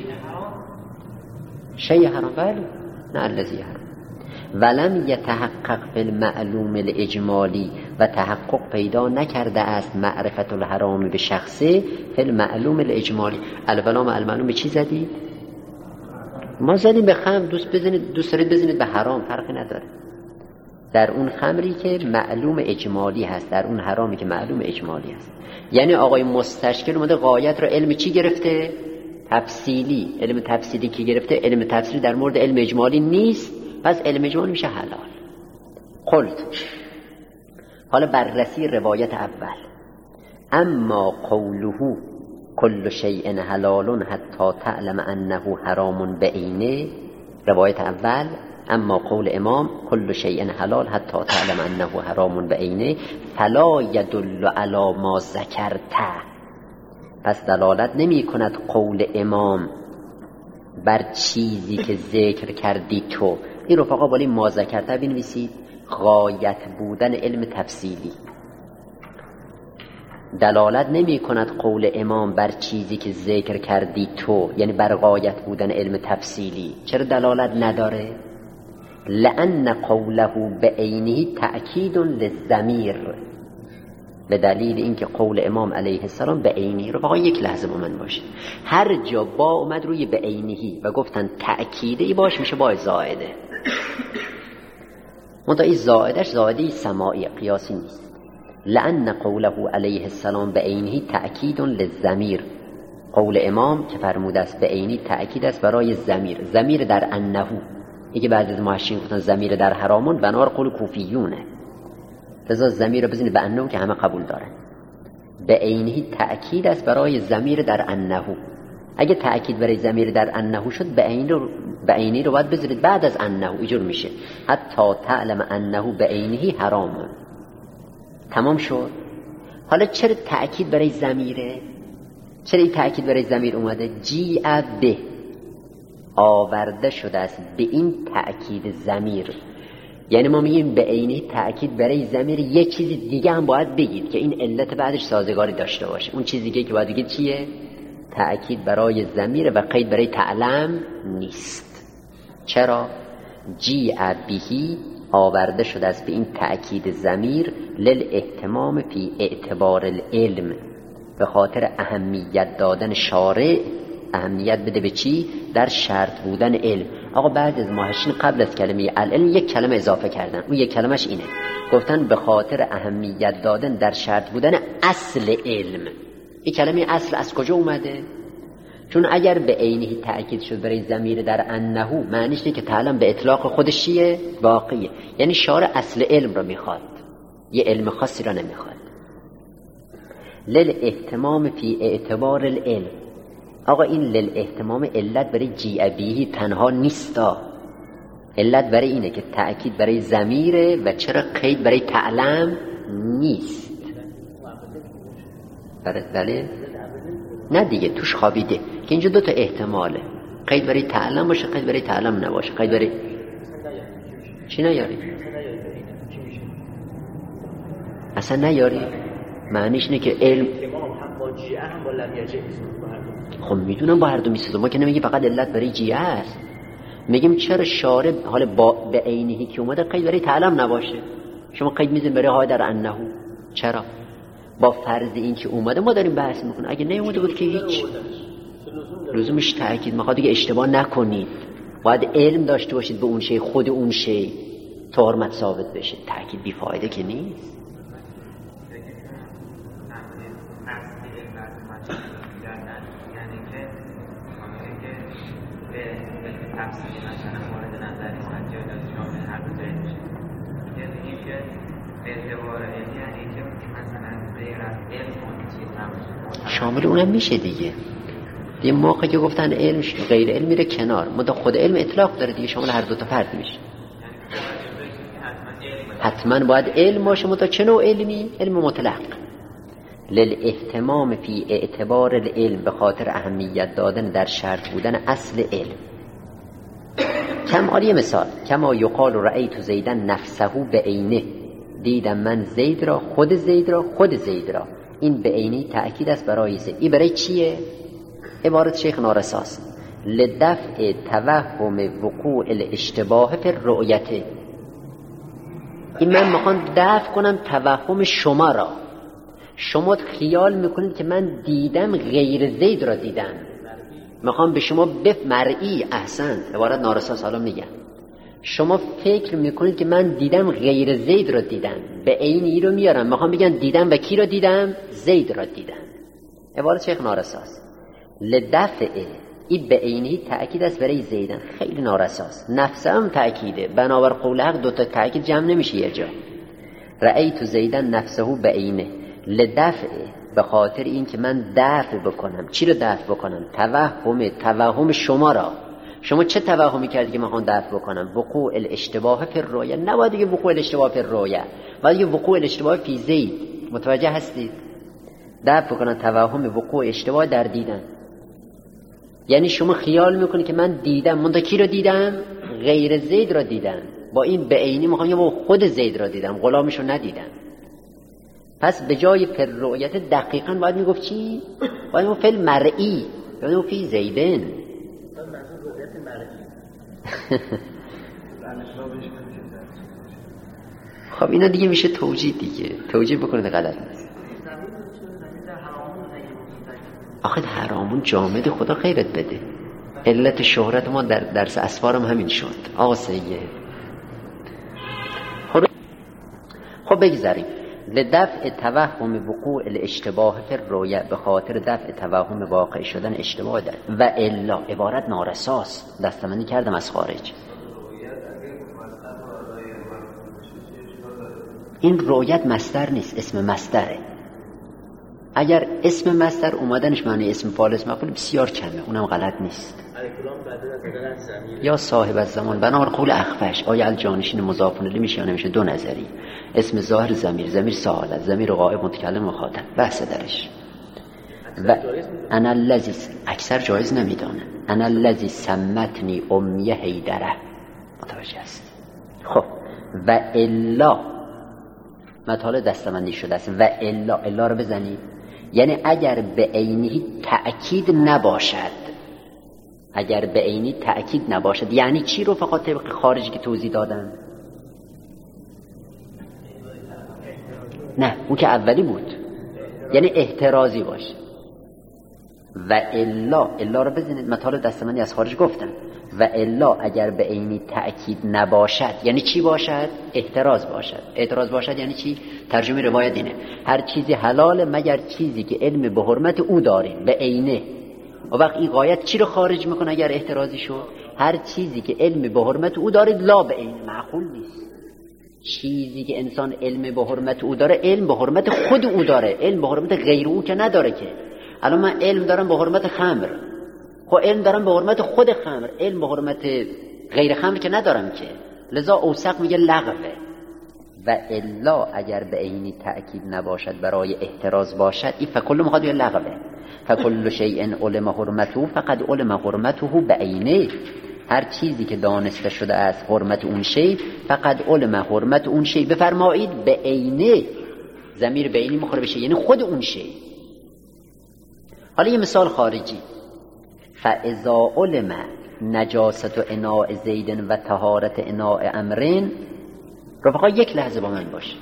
شیء حرام. بله نه الذی حرام. ولم یتحقق فی المعلوم الاجمالی و تحقق پیدا نکرده است معرفت الحرام به شخصه فی المعلوم الاجمالی. الولام المعلوم به چی زدید؟ ما زدیم به خمر. دوست دارید بزنید به حرام فرقی نداره. در اون خمری که معلوم اجمالی هست، در اون حرامی که معلوم اجمالی هست. یعنی آقای مستشکل اومده غایت رو علم چی گرفته؟ تفصیلی. علم تفصیلی کی گرفته؟ علم تفصیلی در مورد علم اجمالی نیست، پس علم اجمالی میشه حلال. قلت حالا بررسی روایت اول. اما قوله کل شیء حلال حتی تعلم انه حرام بعینه، روایت اول اما قول امام کل شیء حلال حتی تعلم انه حرام بعینه فلا یدل علی ما ذکرت، پس دلالت نمی کند قول امام بر چیزی که ذکر کردی تو. این رفقا بالی ما ذکرت بنویسید. غایت بودن علم تفصیلی. دلالت نمی کند قول امام بر چیزی که ذکر کردی تو، یعنی بر غایت بودن علم تفصیلی. چرا دلالت نداره؟ لأن قوله بعینه تأکید للضمیر، به دلیل اینکه قول امام علیه السلام بعینه رو بقا یک لحظه با من باشه. هر جا با اومد روی بعینه و گفتن تأکیده باش میشه با زائده. منتها این زائدش زائده سماعی قیاسی نیست. لأن قوله علیه السلام بعینه تأکید للضمیر، قول امام که فرموده است بعینه تأکید است برای ضمیر. ضمیر در انه، یکی بعد از محشین گفتن ضمیر در حرامون بنار قول کوفیونه، لذا ضمیر رو بزنید به انه که همه قبول دارن. بعینه تأکید است برای ضمیر در انه. اگه تأکید برای ضمیر در انه شد بعینه رو باید بذارید بعد از انه، اینجور میشه حتی تعلم انه بعینه حرام. تمام شد. حالا چرا تأکید برای ضمیره؟ چرا این تأکید برای ضمیر اومده؟ جیع به، آورده شده است به این تأکید ضمیر. یعنی ما میگیم به عینه تأکید برای ضمیر، یه چیز دیگه هم باید بگید که این علت بعدش سازگاری داشته باشه. اون چیز دیگه که باید بگید چیه؟ تأکید برای ضمیر و قید برای تعلم نیست. چرا؟ جیع بهی، آورده شده است به این تأکید ضمیر للاهتمام فی اعتبار العلم، به خاطر اهمیت دادن شارع. اهمیت بده به چی؟ در شرط بودن علم. آقا بعد از ماهشین قبل از کلمه العلم یک کلمه اضافه کردن. اون یک کلمش اینه، گفتن به خاطر اهمیت دادن در شرط بودن اصل علم. این کلمه اصل از کجا اومده؟ چون اگر به عینه تأکید شد برای ضمیر در انه، معنیش اینه که تعلم به اطلاق خودش چیه؟ واقعیه. یعنی شارع اصل علم رو میخواد، یه علم خاصی رو نمیخواد. للاهتمام فی اعتبار العلم. آقا این للاهتمام علت برای جیعبیهی تنها نیستا، علت برای اینه که تأکید برای ضمیره و چرا قید برای تعلم نیست. بله؟ نه دیگه توش خوابیده که اینجا دو تا احتماله، قید برای تعلم باشه، قید برای تعلم نباشه. قید برای چی نیاری؟ اصلا نیاری. معنیش اینه که علم هم با لم یجه. خب میدونم با هر دو میسازه. ما که نمیگیم فقط علت برای جیه است، میگیم چرا شارع حالا به عینهی که اومده قید برای تعلم نباشه. شما قید میزنید برای های در انه. چرا؟ با فرض این که اومده ما داریم بحث میکنیم. اگه نیومده بود که هیچ لزومش تأکید میخواد دیگه اشتباه نکنید. باید علم داشته باشید به اون شی، خود اون شی تا حرمت ثابت بشه. تأکید بیفایده که نیست. شامل اونم میشه دیگه. یه موقع که گفتن علم غیر علم میره کنار، مدا خود علم اطلاق داره دیگه، شامل هر دو تا فرد میشه. حتما باید علم باشه، متا چه نوع علمی؟ علم مطلق. للاهتمام فی اعتبار العلم، به خاطر اهمیت دادن در شرط بودن اصل علم. کم مثال کما یقال رأیت زیدن نفسه بعینه، دیدم من زید را، خود زید را. این بعینی تأکید است برای زید. این برای چیه؟ عبارت شیخ نارساست. لدفع توهم وقوع الاشتباه فی الرؤیت. این من میخوام دفع کنم توهم شما را. شما خیال میکنید که من دیدم غیر زید را دیدم، میخوام به شما مرئی. احسن، عبارت نارساست. حالا میگم شما فکر میکنید که من دیدم غیر زید را دیدم، به عینی رو میارم، میخوام بگم دیدم و کی را دیدم؟ زید را دیدم. عبارت شیخ نارساست. لدفع این به عینی تأکید است برای زیدن، خیلی نارساست. نفسه هم تأکیده، بنابر قول حق دوتا تأکید جمع نمیشه یه جا. رأیت زیدن نفسه بعینه، لدفع، به خاطر این که من دفع بکنم. چی رو دفع بکنم؟ توهم شما را. شما چه توهمی کردی که من دفع بکنم؟ وقوع الاشتباه فی الرؤیا. نباید دیگه وقوع الاشتباه فی الرؤیا، باید دیگه وقوع الاشتباه فی زید. متوجه هستید؟ دفع بکنم توهم وقوع اشتباه در دیدن. یعنی شما خیال میکنید که من دیدم، من کی رو دیدم؟ غیر زید را دیدم. با این به عینی میخوام یا با خود زید را دیدم، غلامش رو ندیدم. پس به جای فی الرؤیت دقیقاً باید میگفت چی؟ باید میگفت فی المرئی، باید میگفت فی زیدن. خب اینا دیگه میشه توجیه دیگه، توجیه بکنید غلط نیست. آخه حرامون جامد خدا خیرت بده. علت شهرت ما در درس اسفارم همین شد. آقا سید خب بگذاریم. لدفع توهم وقوع الاشتباه فی الرؤیا، به خاطر دفع توهم واقع شدن اشتباه در. و الا، عبارت نارساست، دستمندی کردم از خارج. این رؤیت مصدر نیست، اسم مصدره. اگر اسم مصدر اومدنش معنی اسم فاعل اسم مفعول بسیار کمه، اونم غلط نیست. یا صاحب الزمان، بنابر قول اخفش. آیا الجانشین مضاف الیه میشه یا نمیشه؟ دو نظری. اسم ظاهر ضمیر سوال، ضمیر غائب متکلم مخاطب، بحث درش. و انا الذی، اکثر جایز نمیدانه. انا الذی سمتنی امی حیدره. متوجه است؟ خب و الا مطالع دستمندی شده است. و الا رو بزنید، یعنی اگر به عینی تأکید نباشد. اگر به عینی تأکید نباشد یعنی چی رو فقط طبق خارجی که توضیح دادم؟ نه، اون که اولی بود، یعنی احترازی باشه. و الا رو بزنید، مطالع دستمندی از خارج گفتم. و الا اگر به عینی تأکید نباشد یعنی چی باشد؟ احتراز باشد. احتراز باشد یعنی چی؟ ترجمه روایت اینه: هر چیزی حلاله مگر چیزی که علم به حرمت او داریم، به عینه. و وقت این غایت چی رو خارج میکنه اگر احترازی شد؟ هر چیزی که علم به حرمت او دارید، لا به عینه. معقول نیست. چیزی که انسان علم به حرمت او داره، علم به حرمت خود او داره، علم به حرمت غیر او که نداره که. الان من علم دارم به حرمت خمر، خب علم دارم به حرمت خود خمر، علم به حرمت غیر خمر که ندارم که. لذا اوثق میگه لغوه. و الا اگر به عینی تأکید نباشد، برای احتراز باشد، این فکل مخاطب لغوه. فکل شیء علم حرمته فقد علم حرمته بعینه. هر چیزی که دانسته شده است حرمت اون شی، فقد علم حرمت اون شی. بفرمایید به عینه، ضمیر به عینی مخاطب بشه یعنی خود اون شی. حالا یه مثال خارجی: فاذا علم نجاست اناء زید و طهارت اناء امرین. رفقا یک لحظه با من باشه.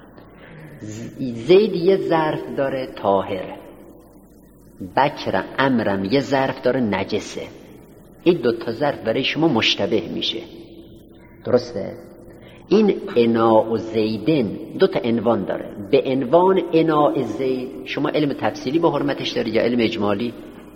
زید یه ظرف داره طاهر، بکر امرم یه ظرف داره نجسه. این دوتا ظرف برای شما مشتبه میشه، درسته؟ این اناء زیدن دوتا عنوان داره. به عنوان اناء زید شما علم تفصیلی به حرمتش دارید یا علم اجمالی؟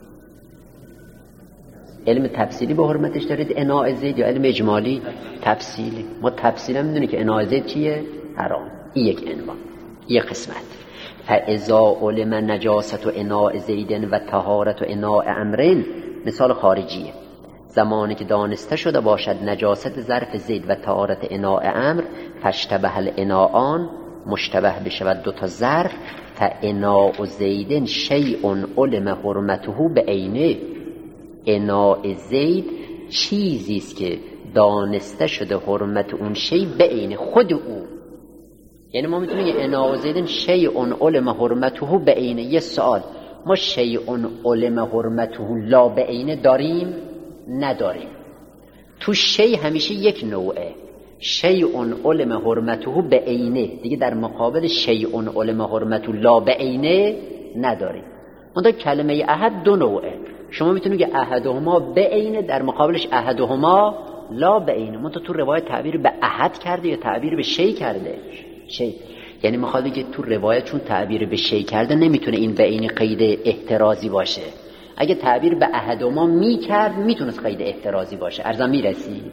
علم تفصیلی به حرمتش دارید اناء زید یا علم اجمالی؟ تفصیلی. ما تفصیلا میدونیم که اناء زید چیه؟ حرام. این یک عنوان، یک قسمت. فاذا علم نجاست اناء زید و طهارت اناء امرین، مثال خارجیه. زمانی که دانسته شده باشد نجاست ظرف زید و طهارت اناء امر، فاشتبه الاناءان، مشتبه بشود دو تا ظرف، فاناء زید شیء علم حرمته بعینه. اناء زید چیزی است که دانسته شده حرمت اون شی به عین خود او. یعنی ما میتونیم یه اناء زید شیء علم حرمته بعینه. یه سوال، ما شیء علم حرمته لا بعینه داریم؟ نداریم. تو شی همیشه یک نوعه، شیء علم حرمته بعینه، دیگه در مقابل شیء علم حرمته لا بعینه نداریم. اون کلمه احد دو نوعه، شما میتونید که احدهما بعینه در مقابلش احدهما لا بعینه. منتها تو روایت تعبیر به احد کرده یا تعبیر به شی کرده؟ شی. یعنی میخواد بگه تو روایت چون تعبیر به شی کرده نمیتونه این بعینی قید احترازی باشه. اگه تعبیر به احدهما میکرد میتونست قید احترازی باشه. ارزم میرسید؟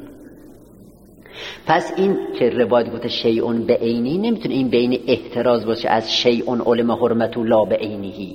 پس این که روایت گفته شیء بعینی نمیتونه این بین احتراز باشه از شیء علم حرمته لا بعینه.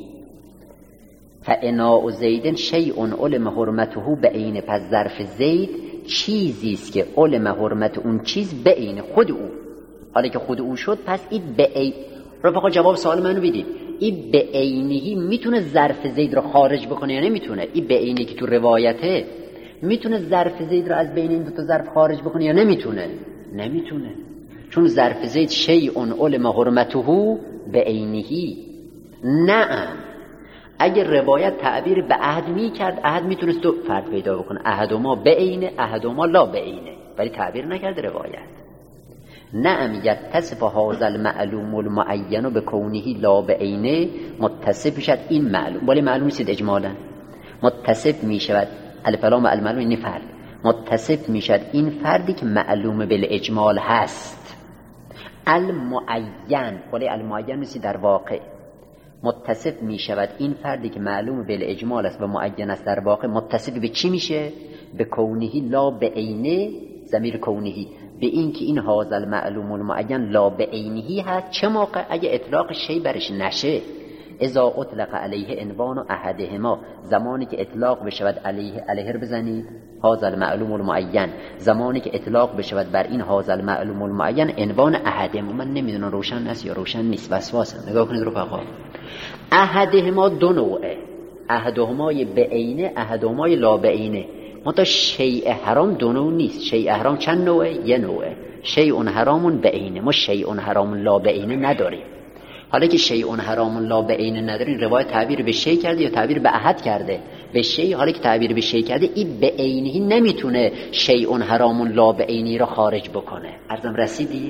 فاناء زید شیء علم حرمته بعینه. پس ظرف زید چیزی است که علم حرمت اون چیز بعین خود او. حالا که خود او شد پس این بعین. رفقا جواب سوال منو بدید، این بعینی میتونه ظرف زید رو خارج بکنه یا نمیتونه؟ این بعینی که تو روایته میتونه ظرف زید رو از بین این دو تا ظرف خارج بکنه یا نمیتونه؟ نمیتونه، چون ظرف زید شیء علم حرمته بعینه. نه، اگر روایت تعبیر به عهد میکرد، عهد میتونست دو فرد پیدا بکنه، احدهما بعینه احدهما لا بعینه، ولی تعبیر نکرد روایت. نعم یتصف هذا المعلوم المعین بکونه لا بعینه. متصف شد این معلوم، ولی معلوم نیست اجمالا. متصف میشود الف لام المعلوم این فرد، متصف میشد این فردی که معلوم بالاجمال هست. المعین، ولی المعین نیست در واقع. متصف میشود این فردی که معلوم بالاجمال است و معین است در واقع. متصف به چی میشه؟ به کونه لا بعینه، ضمیر کونه، به این که این هذا المعلوم المعین لا بعینه هست. چه موقع؟ اگه اطلاق شی برش نشه. اذا اطلق علیه عنوان احدهما، زمانی که اطلاق بشود علیه رو بزنید هذا المعلوم المعین، زمانی که اطلاق بشود بر این هذا المعلوم المعین عنوان احدهما. من نمیدونم روشن است یا روشن نیست، وسواسه. نگاه کنید رفقا، احدهما دو نوعه، احدهمای بعینه احدهمای لا بعینه. منتها شیء حرام دو نوع نیست. شیء حرام چند نوعه؟ یه نوعه، شیء حرام بعینه. ما شیء حرام لا بعینه نداریم. حالا که شیء حرام لا بعینه نداریم، روایت تعبیر به شیء کرده یا تعبیر به احد کرده؟ به شیء. حالا که تعبیر به شیء کرده، این بعینه نمیتونه شیء حرام لا بعینه را خارج بکنه. عرضم رسیدید؟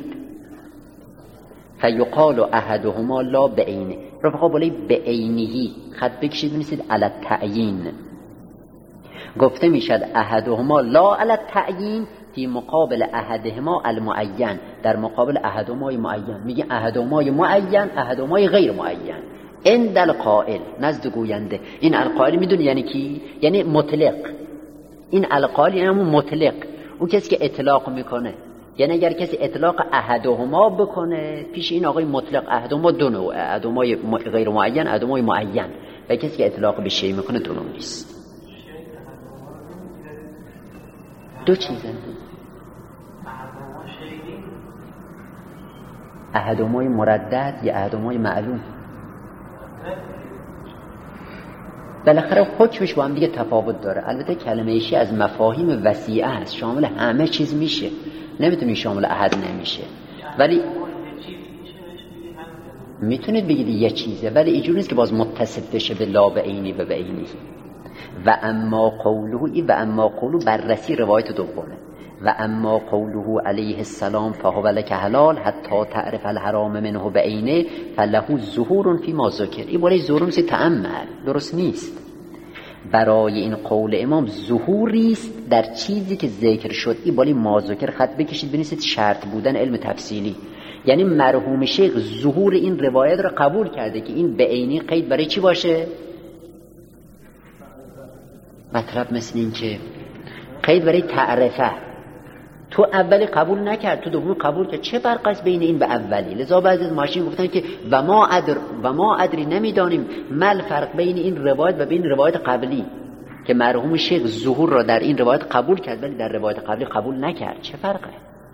فیقال احدهما لا بعینه. رفقا بالای بعینه خط بکشید بنویسید علی التعیین. گفته میشد احدهما لا علی التعیین فی مقابل احدهما المعین، در مقابل احدهمای معین. میگه احدهمای معین احدهمای غیر معین. عند القائل، نزد گوینده. این القائل میدونی یعنی کی؟ یعنی مطلق. این القائل یعنی همون مطلق، اون کسی که اطلاق میکنه. یعنی اگر کسی اطلاق احدهما بکنه، پیش این آقای مطلق احدهما دو نوع، احدهمای غیر معین احدهمای معین. و کسی که اطلاق به شی میکنه دو نوع نیست. دو چیزن، احدهمای مردد یا احدهمای معلوم. بالاخره حکمش با هم دیگه تفاوت داره. البته کلمه شی از مفاهیم وسیعه است، شامل همه چیز میشه، نمیتونی شامل احد نمیشه. ولی میتونید بگید یه چیزه، ولی اینجوری نیست که باز متصف بشه به لا بعینی و بعینی. و اما قوله، و اما قوله بررسی روایت دومه. و اما قوله علیه السلام فهو لک حلال حتی تعرف الحرام منه بعینه فله ظهور فی ما ذکر. این بالای ظهور نیست، تأمل، درست نیست. برای این قول امام ظهوری است در چیزی که ذکر شد. این بالای ما ذکر خط بکشید بنویسید شرط بودن علم تفصیلی. یعنی مرحوم شیخ ظهور این روایت را قبول کرده که این بعینی قید برای چی باشه؟ مطلب مثل این که قید برای تعرفه. تو اولی قبول نکرد، تو دومی قبول کرد، چه فرق است بین این و اولی؟ لذا بعضی از ماشین گفتن که و ما ادری نمیدانیم مل فرق بین این روایت و بین روایت قبلی. که مرحوم شیخ ظهور را در این روایت قبول کرد ولی در روایت قبلی قبول نکرد. چه فرقه؟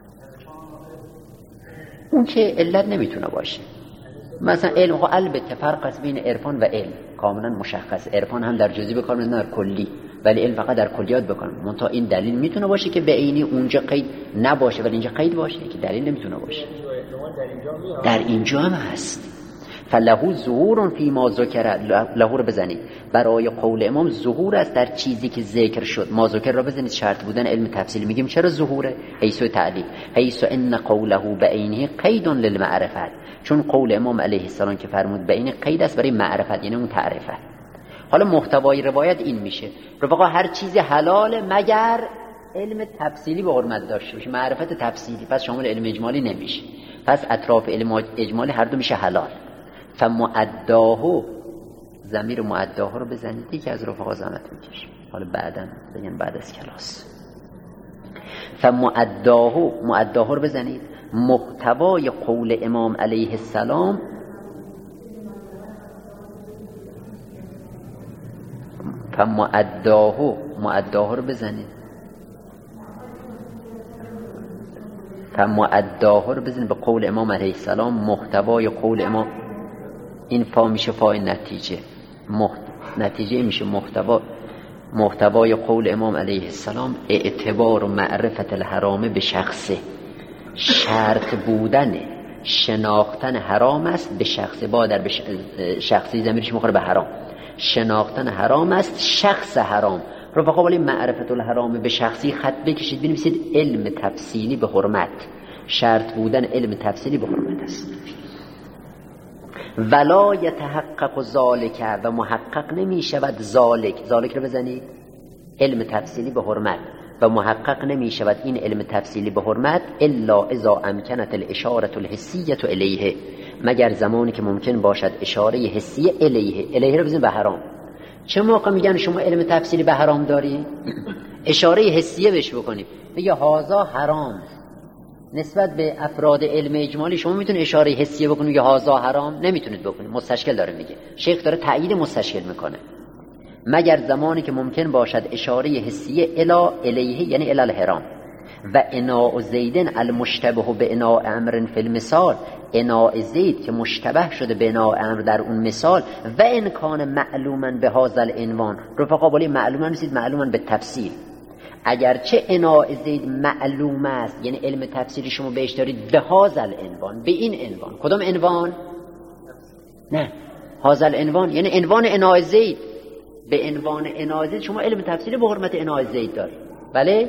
اون که علت نمیتونه باشه. مثلا علم خب البته فرق است بین عرفان و علم کاملا مشخص. عرفان هم در جزئی بکار میاد در کلی، ولی علم فقط در کلیات بکار. منتها این دلیل میتونه باشه که به عینی اونجا قید نباشه ولی اینجا قید باشه، که دلیل نمیتونه باشه. در اینجا هم هست. فله ظهور فی ما ذکر، له رو بزنید برای قول امام ظهور است در چیزی که ذکر شد. ما ذکر را بزنید شرط بودن علم تفصیل. میگیم چرا ظهوره؟ حیث تعلیل، حیث ان قوله بعینه قید للمعرفت، چون قول امام علیه السلام که فرمود بعین قید است برای معرفت، یعنی اون تعرفه. حالا محتوای روایت این میشه رفقا هر چیز حلال مگر علم تفصیلی به حرمت داشته باشه، معرفت تفصیلی، پس شامل علم اجمالی نمیشه. پس اطراف علم اجمالی هر دو میشه حلال. فمعداه، ضمیر معداه رو بزنید، یکی از رفقا زحمت میکشه، حالا بعداً بگم بعد از کلاس. فمعداه، معداه رو بزنید محتوای قول امام علیه السلام فمعداه، معداه رو بزنید، فمعداه رو بزنید به قول امام علیه السلام، محتوای قول امام. این فا میشه فای نتیجه، نتیجه میشه محتوای قول امام علیه السلام اعتبار و معرفت الحرام به شخصه، شرط بودن شناختن حرام است به شخص، با در شخصی ضمیرش مخاطب به حرام، شناختن حرام است شخص حرام. رفقا ولی معرفت الحرام به شخصی خط بکشید بنویسید علم تفصیلی به حرمت، شرط بودن علم تفصیلی به حرمت است. ولا یتحقق ذالک، و محقق نمی شود ذالک، ذالک رو بزنید علم تفصیلی به حرمت، و محقق نمی شود این علم تفصیلی به حرمت الا اذا امکنت الاشاره الحسیه الیه، مگر زمانی که ممکن باشد اشاره حسیه الیه رو بزنید به حرام. چه موقع میگن شما علم تفصیلی به حرام داری؟ اشاره حسیه بهش بکنید، میگه هازا حرام. نسبت به افراد علم اجمالی شما میتونید اشاره حسیه بکنید، میگه هازا حرام، نمیتونید بکنید، مستشکل داره میگه. شیخ داره تایید مستشکل میکنه. مگر زمانی که ممکن باشد اشاره حسیه الیه یعنی الی الحرام. و اناء زیدن المشتبه به اناء امر فی المثال، اناء زید که مشتبه شده به اناء امر در اون مثال، و ان کان معلوما به هذا العنوان. رفقا ولی معلوما نیست، معلوما به تفصیل. اگرچه اناء زید معلوم است، یعنی علم تفسیری شما بهش دارید به هذا العنوان، به این عنوان. کدام عنوان؟ نه هذا العنوان یعنی عنوان اناء زید، به عنوان اناء زید شما علم تفسیری به حرمت اناء زید دارید، بله،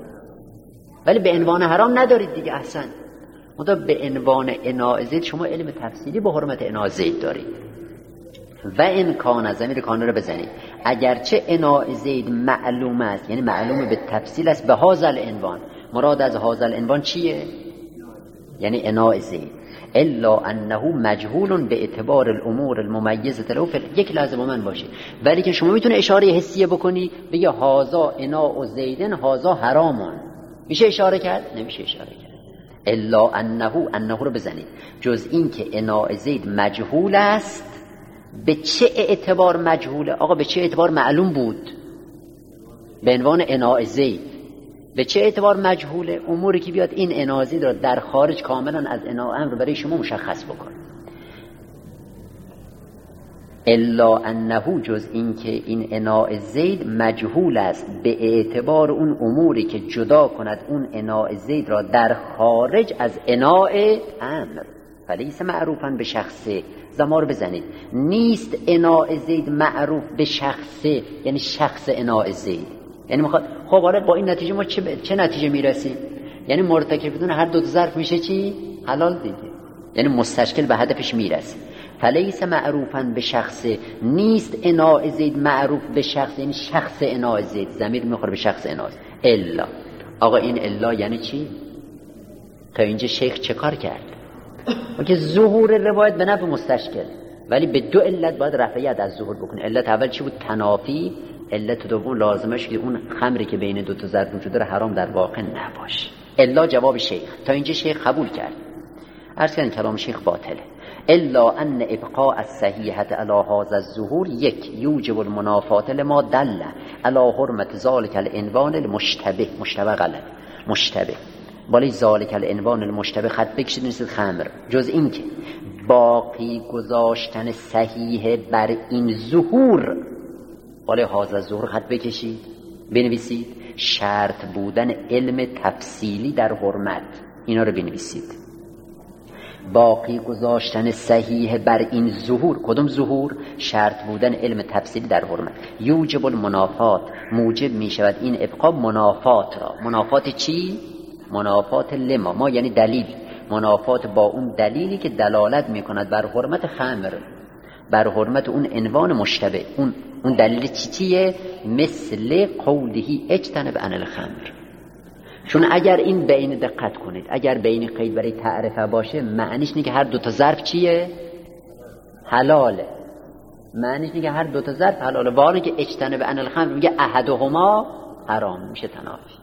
ولی به عنوان حرام ندارید دیگه. احسن، منتها به عنوان اناء زید شما علم تفسیری به حرمت اناء زید دارید. و این کان، ضمیر کان رو بزنید، اگرچه اناء زید معلوم است، یعنی معلوم به تفصیل است، به هذا العنوان. مراد از هذا العنوان چیه؟ یعنی اناء زید. الا انه مجهول به اعتبار الامور الممیزه له. یک لحظه با من باشید، ولی که شما میتونه اشاره حسیه بکنی، بگه هذا اناء زیدن هذا حرامون، میشه اشاره کرد؟ نمیشه اشاره کرد. الا انه رو بزنید، جز این که اناء زید مجهول است. به چه اعتبار مجهوله؟ آقا به چه اعتبار معلوم بود؟ به عنوان اناء زید. به چه اعتبار مجهوله؟ اموری که بیاد این اناء زید را در خارج کاملا از اناء امر برای شما مشخص بکن. الا انه، جز این که این اناء زید مجهول است به اعتبار اون اموری که جدا کند اون اناء زید را در خارج از اناء امر. فلیس معروفا به شخصه. زمار بزنید، نیست اناء زید معروف به شخصه، یعنی شخص اناء زید. یعنی میخواد خب حالا با این نتیجه ما چه نتیجه میرسیم؟ یعنی مرتکب بدون هر دو ظرف میشه چی؟ حلال دیگه. یعنی مستشکل به هدفش میرسه. فلیس معروفا به شخصه، نیست اناء زید معروف به شخص، یعنی شخص اناء زید. ضمیر میخوره به شخص اناء زید. الا، آقا این الا یعنی چی؟ تا اینجا شیخ چه کار کرد؟ که ظهور روایت به نفع مستشکل، ولی به دو علت باید رفعیت از ظهور بکنه. علت اول چی بود؟ تنافی. علت دوم لازمش که اون خمری که بین دو تا ظرف وجود داره حرام در واقع نباشه. الا جواب شیخ. تا اینجا شیخ قبول کرد. عرض کردن کلام شیخ باطله. الا ان ابقاء الصحیحه علی هذا الظهور یک یوجب المنافات لما دل علی حرمت ذلک العنوان المشتبه. مشتبه غلط، مشتبه ولی ذلک العنوان المشتبه خط بکشید نیست خمر، جز این که باقی گذاشتن صحیح بر این ظهور، ولی هذا الظهور خط بکشید بنویسید شرط بودن علم تفصیلی در حرمت، اینا رو بنویسید. باقی گذاشتن صحیح بر این ظهور، کدوم ظهور؟ شرط بودن علم تفصیلی در حرمت. یوجب المنافات، موجب می شود این ابقا منافات را. منافات چی؟ منافات لما، ما یعنی دلیل، منافات با اون دلیلی که دلالت می کند بر حرمت خمر، بر حرمت اون عنوان مشتبه. اون دلیل چیه؟ مثل قولهی اجتنب عن الخمر. چون اگر این بین دقت کنید، اگر بین قید برای تعرفه باشه معنیش اینه که هر دو تا ظرف چیه؟ حلاله. معنیش اینه که هر دو تا ظرف حلاله. ولی که اجتنب عن الخمر میگه احدهما حرام، میشه تنافی.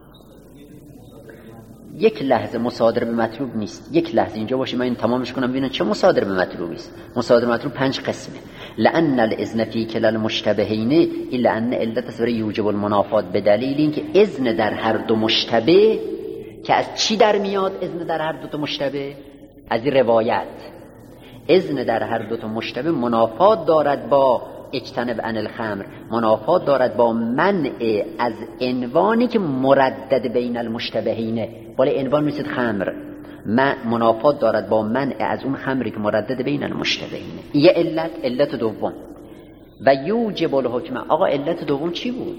یک لحظه مصادره به مطلوب نیست، یک لحظه اینجا باشه من این تمامش کنم ببینن چه مصادره به مطلوبی است. مصادره به مطلوب 5 قسمه. لأن الاذن فی کلا المشتبهین الا ان علت تصور یوجب المنافات، به دلیل اینکه اذن در هر دو مشتبه که از چی در میاد؟ اذن در هر دو تا مشتبه از این روایت، اذن در هر دو تا مشتبه منافات دارد با اجتنب عن الخمر، منافات دارد با منع از عنوانی که مردد بین المشتبهینه، ولی عنوان مثل خمر، منافات دارد با منع از اون خمری که مردد بین المشتبهینه. یه علت دوم. و یوجب الحکم. آقا علت دوم چی بود؟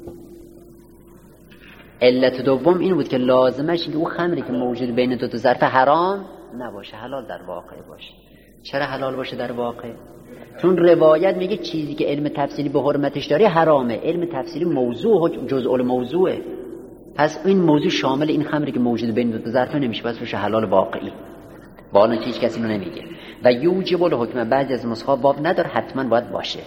علت دوم این بود که لازمش اینکه اون خمری که موجود بین دو تا ظرف حرام نباشه، حلال در واقع باشه. چرا حلال باشه در واقع؟ چون روایت میگه چیزی که علم تفصیلی به حرمتش داره حرامه. علم تفصیلی موضوع جزء الموضوعه، پس این موضوع شامل این خمری که موجود بین دو تا ظرف نمیشه، پس بشه حلال واقعی. بالا هیچ کسی اینو نمیگه. و یوجب الحکم، بعضی از نسخه باب نداره، حتما باید باشه.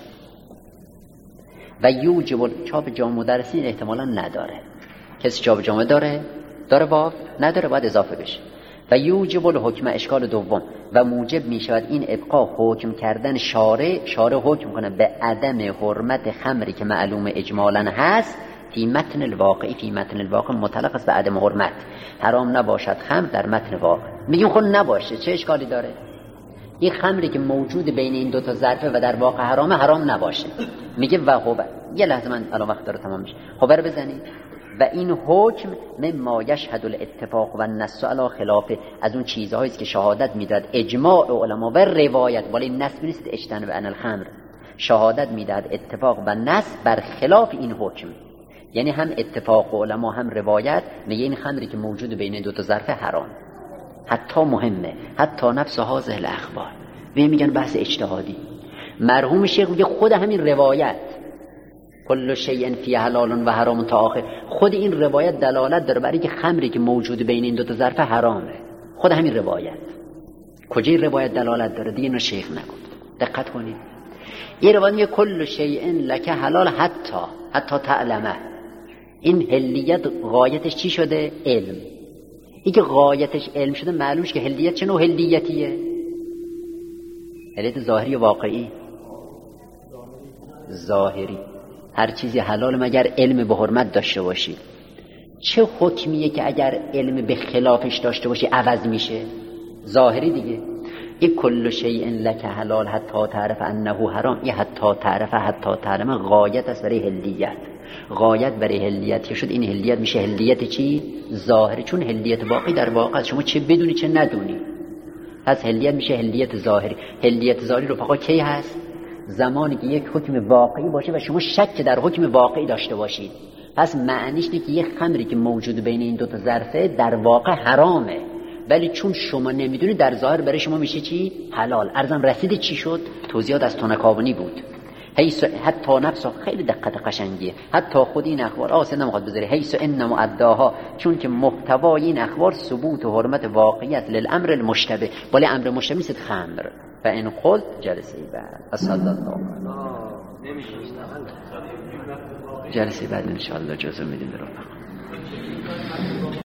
و یوجب، چاپ جامع مدرسین احتمالاً نداره. کسی چاپ جامع داره باب نداره، باید اضافه بشه. و یوجب الحکم، اشکال دوم، و موجب می شود این ابقا حکم کردن شارع حکم کنه به عدم حرمت خمری که معلوم اجمالاً هست فی متن الواقع مطلق است به عدم حرمت. حرام نباشد خمر در متن واقع. میگیم خود نباشه، چه اشکالی داره؟ این خمری که موجود بین این دو تا ظرفه و در واقع حرام نباشه. میگه و هو، یه لحظه من الان وقت داره تمام میشه، خبر بزنید. و این حکم مما یشهد الاتفاق و النص علی خلافه، از اون چیزهایی است که شهادت میداد اجماع علما و روایت، ولی نص نیست اجتناب عن الخمر، شهادت میداد اتفاق و نص بر خلاف این حکم. یعنی هم اتفاق علما هم روایت میگه این خمری که موجود بین دو تا ظرف حرام. حتی مهمه، حتی نفس هذه الاخبار میگن بحث اجتهادی. مرحوم شیخ میگه خود همین روایت کل شیء فی حلال و حرام تا آخر، خود این روایت دلالت داره برای که خمری که موجود بین این دو تا ظرف حرامه. خود همین روایت. کجای روایت دلالت داره؟ دیگه اینو شیخ نگفت. دقت کنید. این روایت میگه کل شیء لک حلال حتی تعلمه. این حلیت غایتش چی شده؟ علم. این که غایتش علم شده معلوم شه که حلیت چه نوع حلیتیه؟ حلیت ظاهری و واقعی؟ ظاهری. هر چیزی حلال مگر علم به حرمت داشته باشی. چه حکمیه که اگر علم به خلافش داشته باشی عوض میشه؟ ظاهری دیگه. این کل شیء لک حلال حتی تعرف انه حرام، این حتی تعرف حتی تعلم غایت است برای حلیت. غایت برای حلیت شد، این حلیت میشه حلیت چی؟ ظاهری. چون حلیت واقعی در واقع شما چه بدونی چه ندونی، پس حلیت میشه حلیت ظاهری. حلیت ظاهری رو فقط کی هست؟ زمانی که یک حکم واقعی باشه و شما شک در حکم واقعی داشته باشید. پس معنیش اینه که یک خمری که موجود بین این دو تا ظرفه در واقع حرامه، ولی چون شما نمیدونید در ظاهر برای شما میشه چی؟ حلال. عرضم رسید چی شد؟ توضیحات از تونکاونی بود. حتی نفس، خیلی دقت قشنگیه، حتی خود این اخبار آسان نمیخواد بذاری حیث ان معداها، چون که محتوای این اخبار ثبوت و حرمت واقعیت للامر المشتبه، ولی امر مشتبه مثل خمر. و این قلت جلسه بعد صلی الله جلسه بعد ان شاء الله جزء میدیم.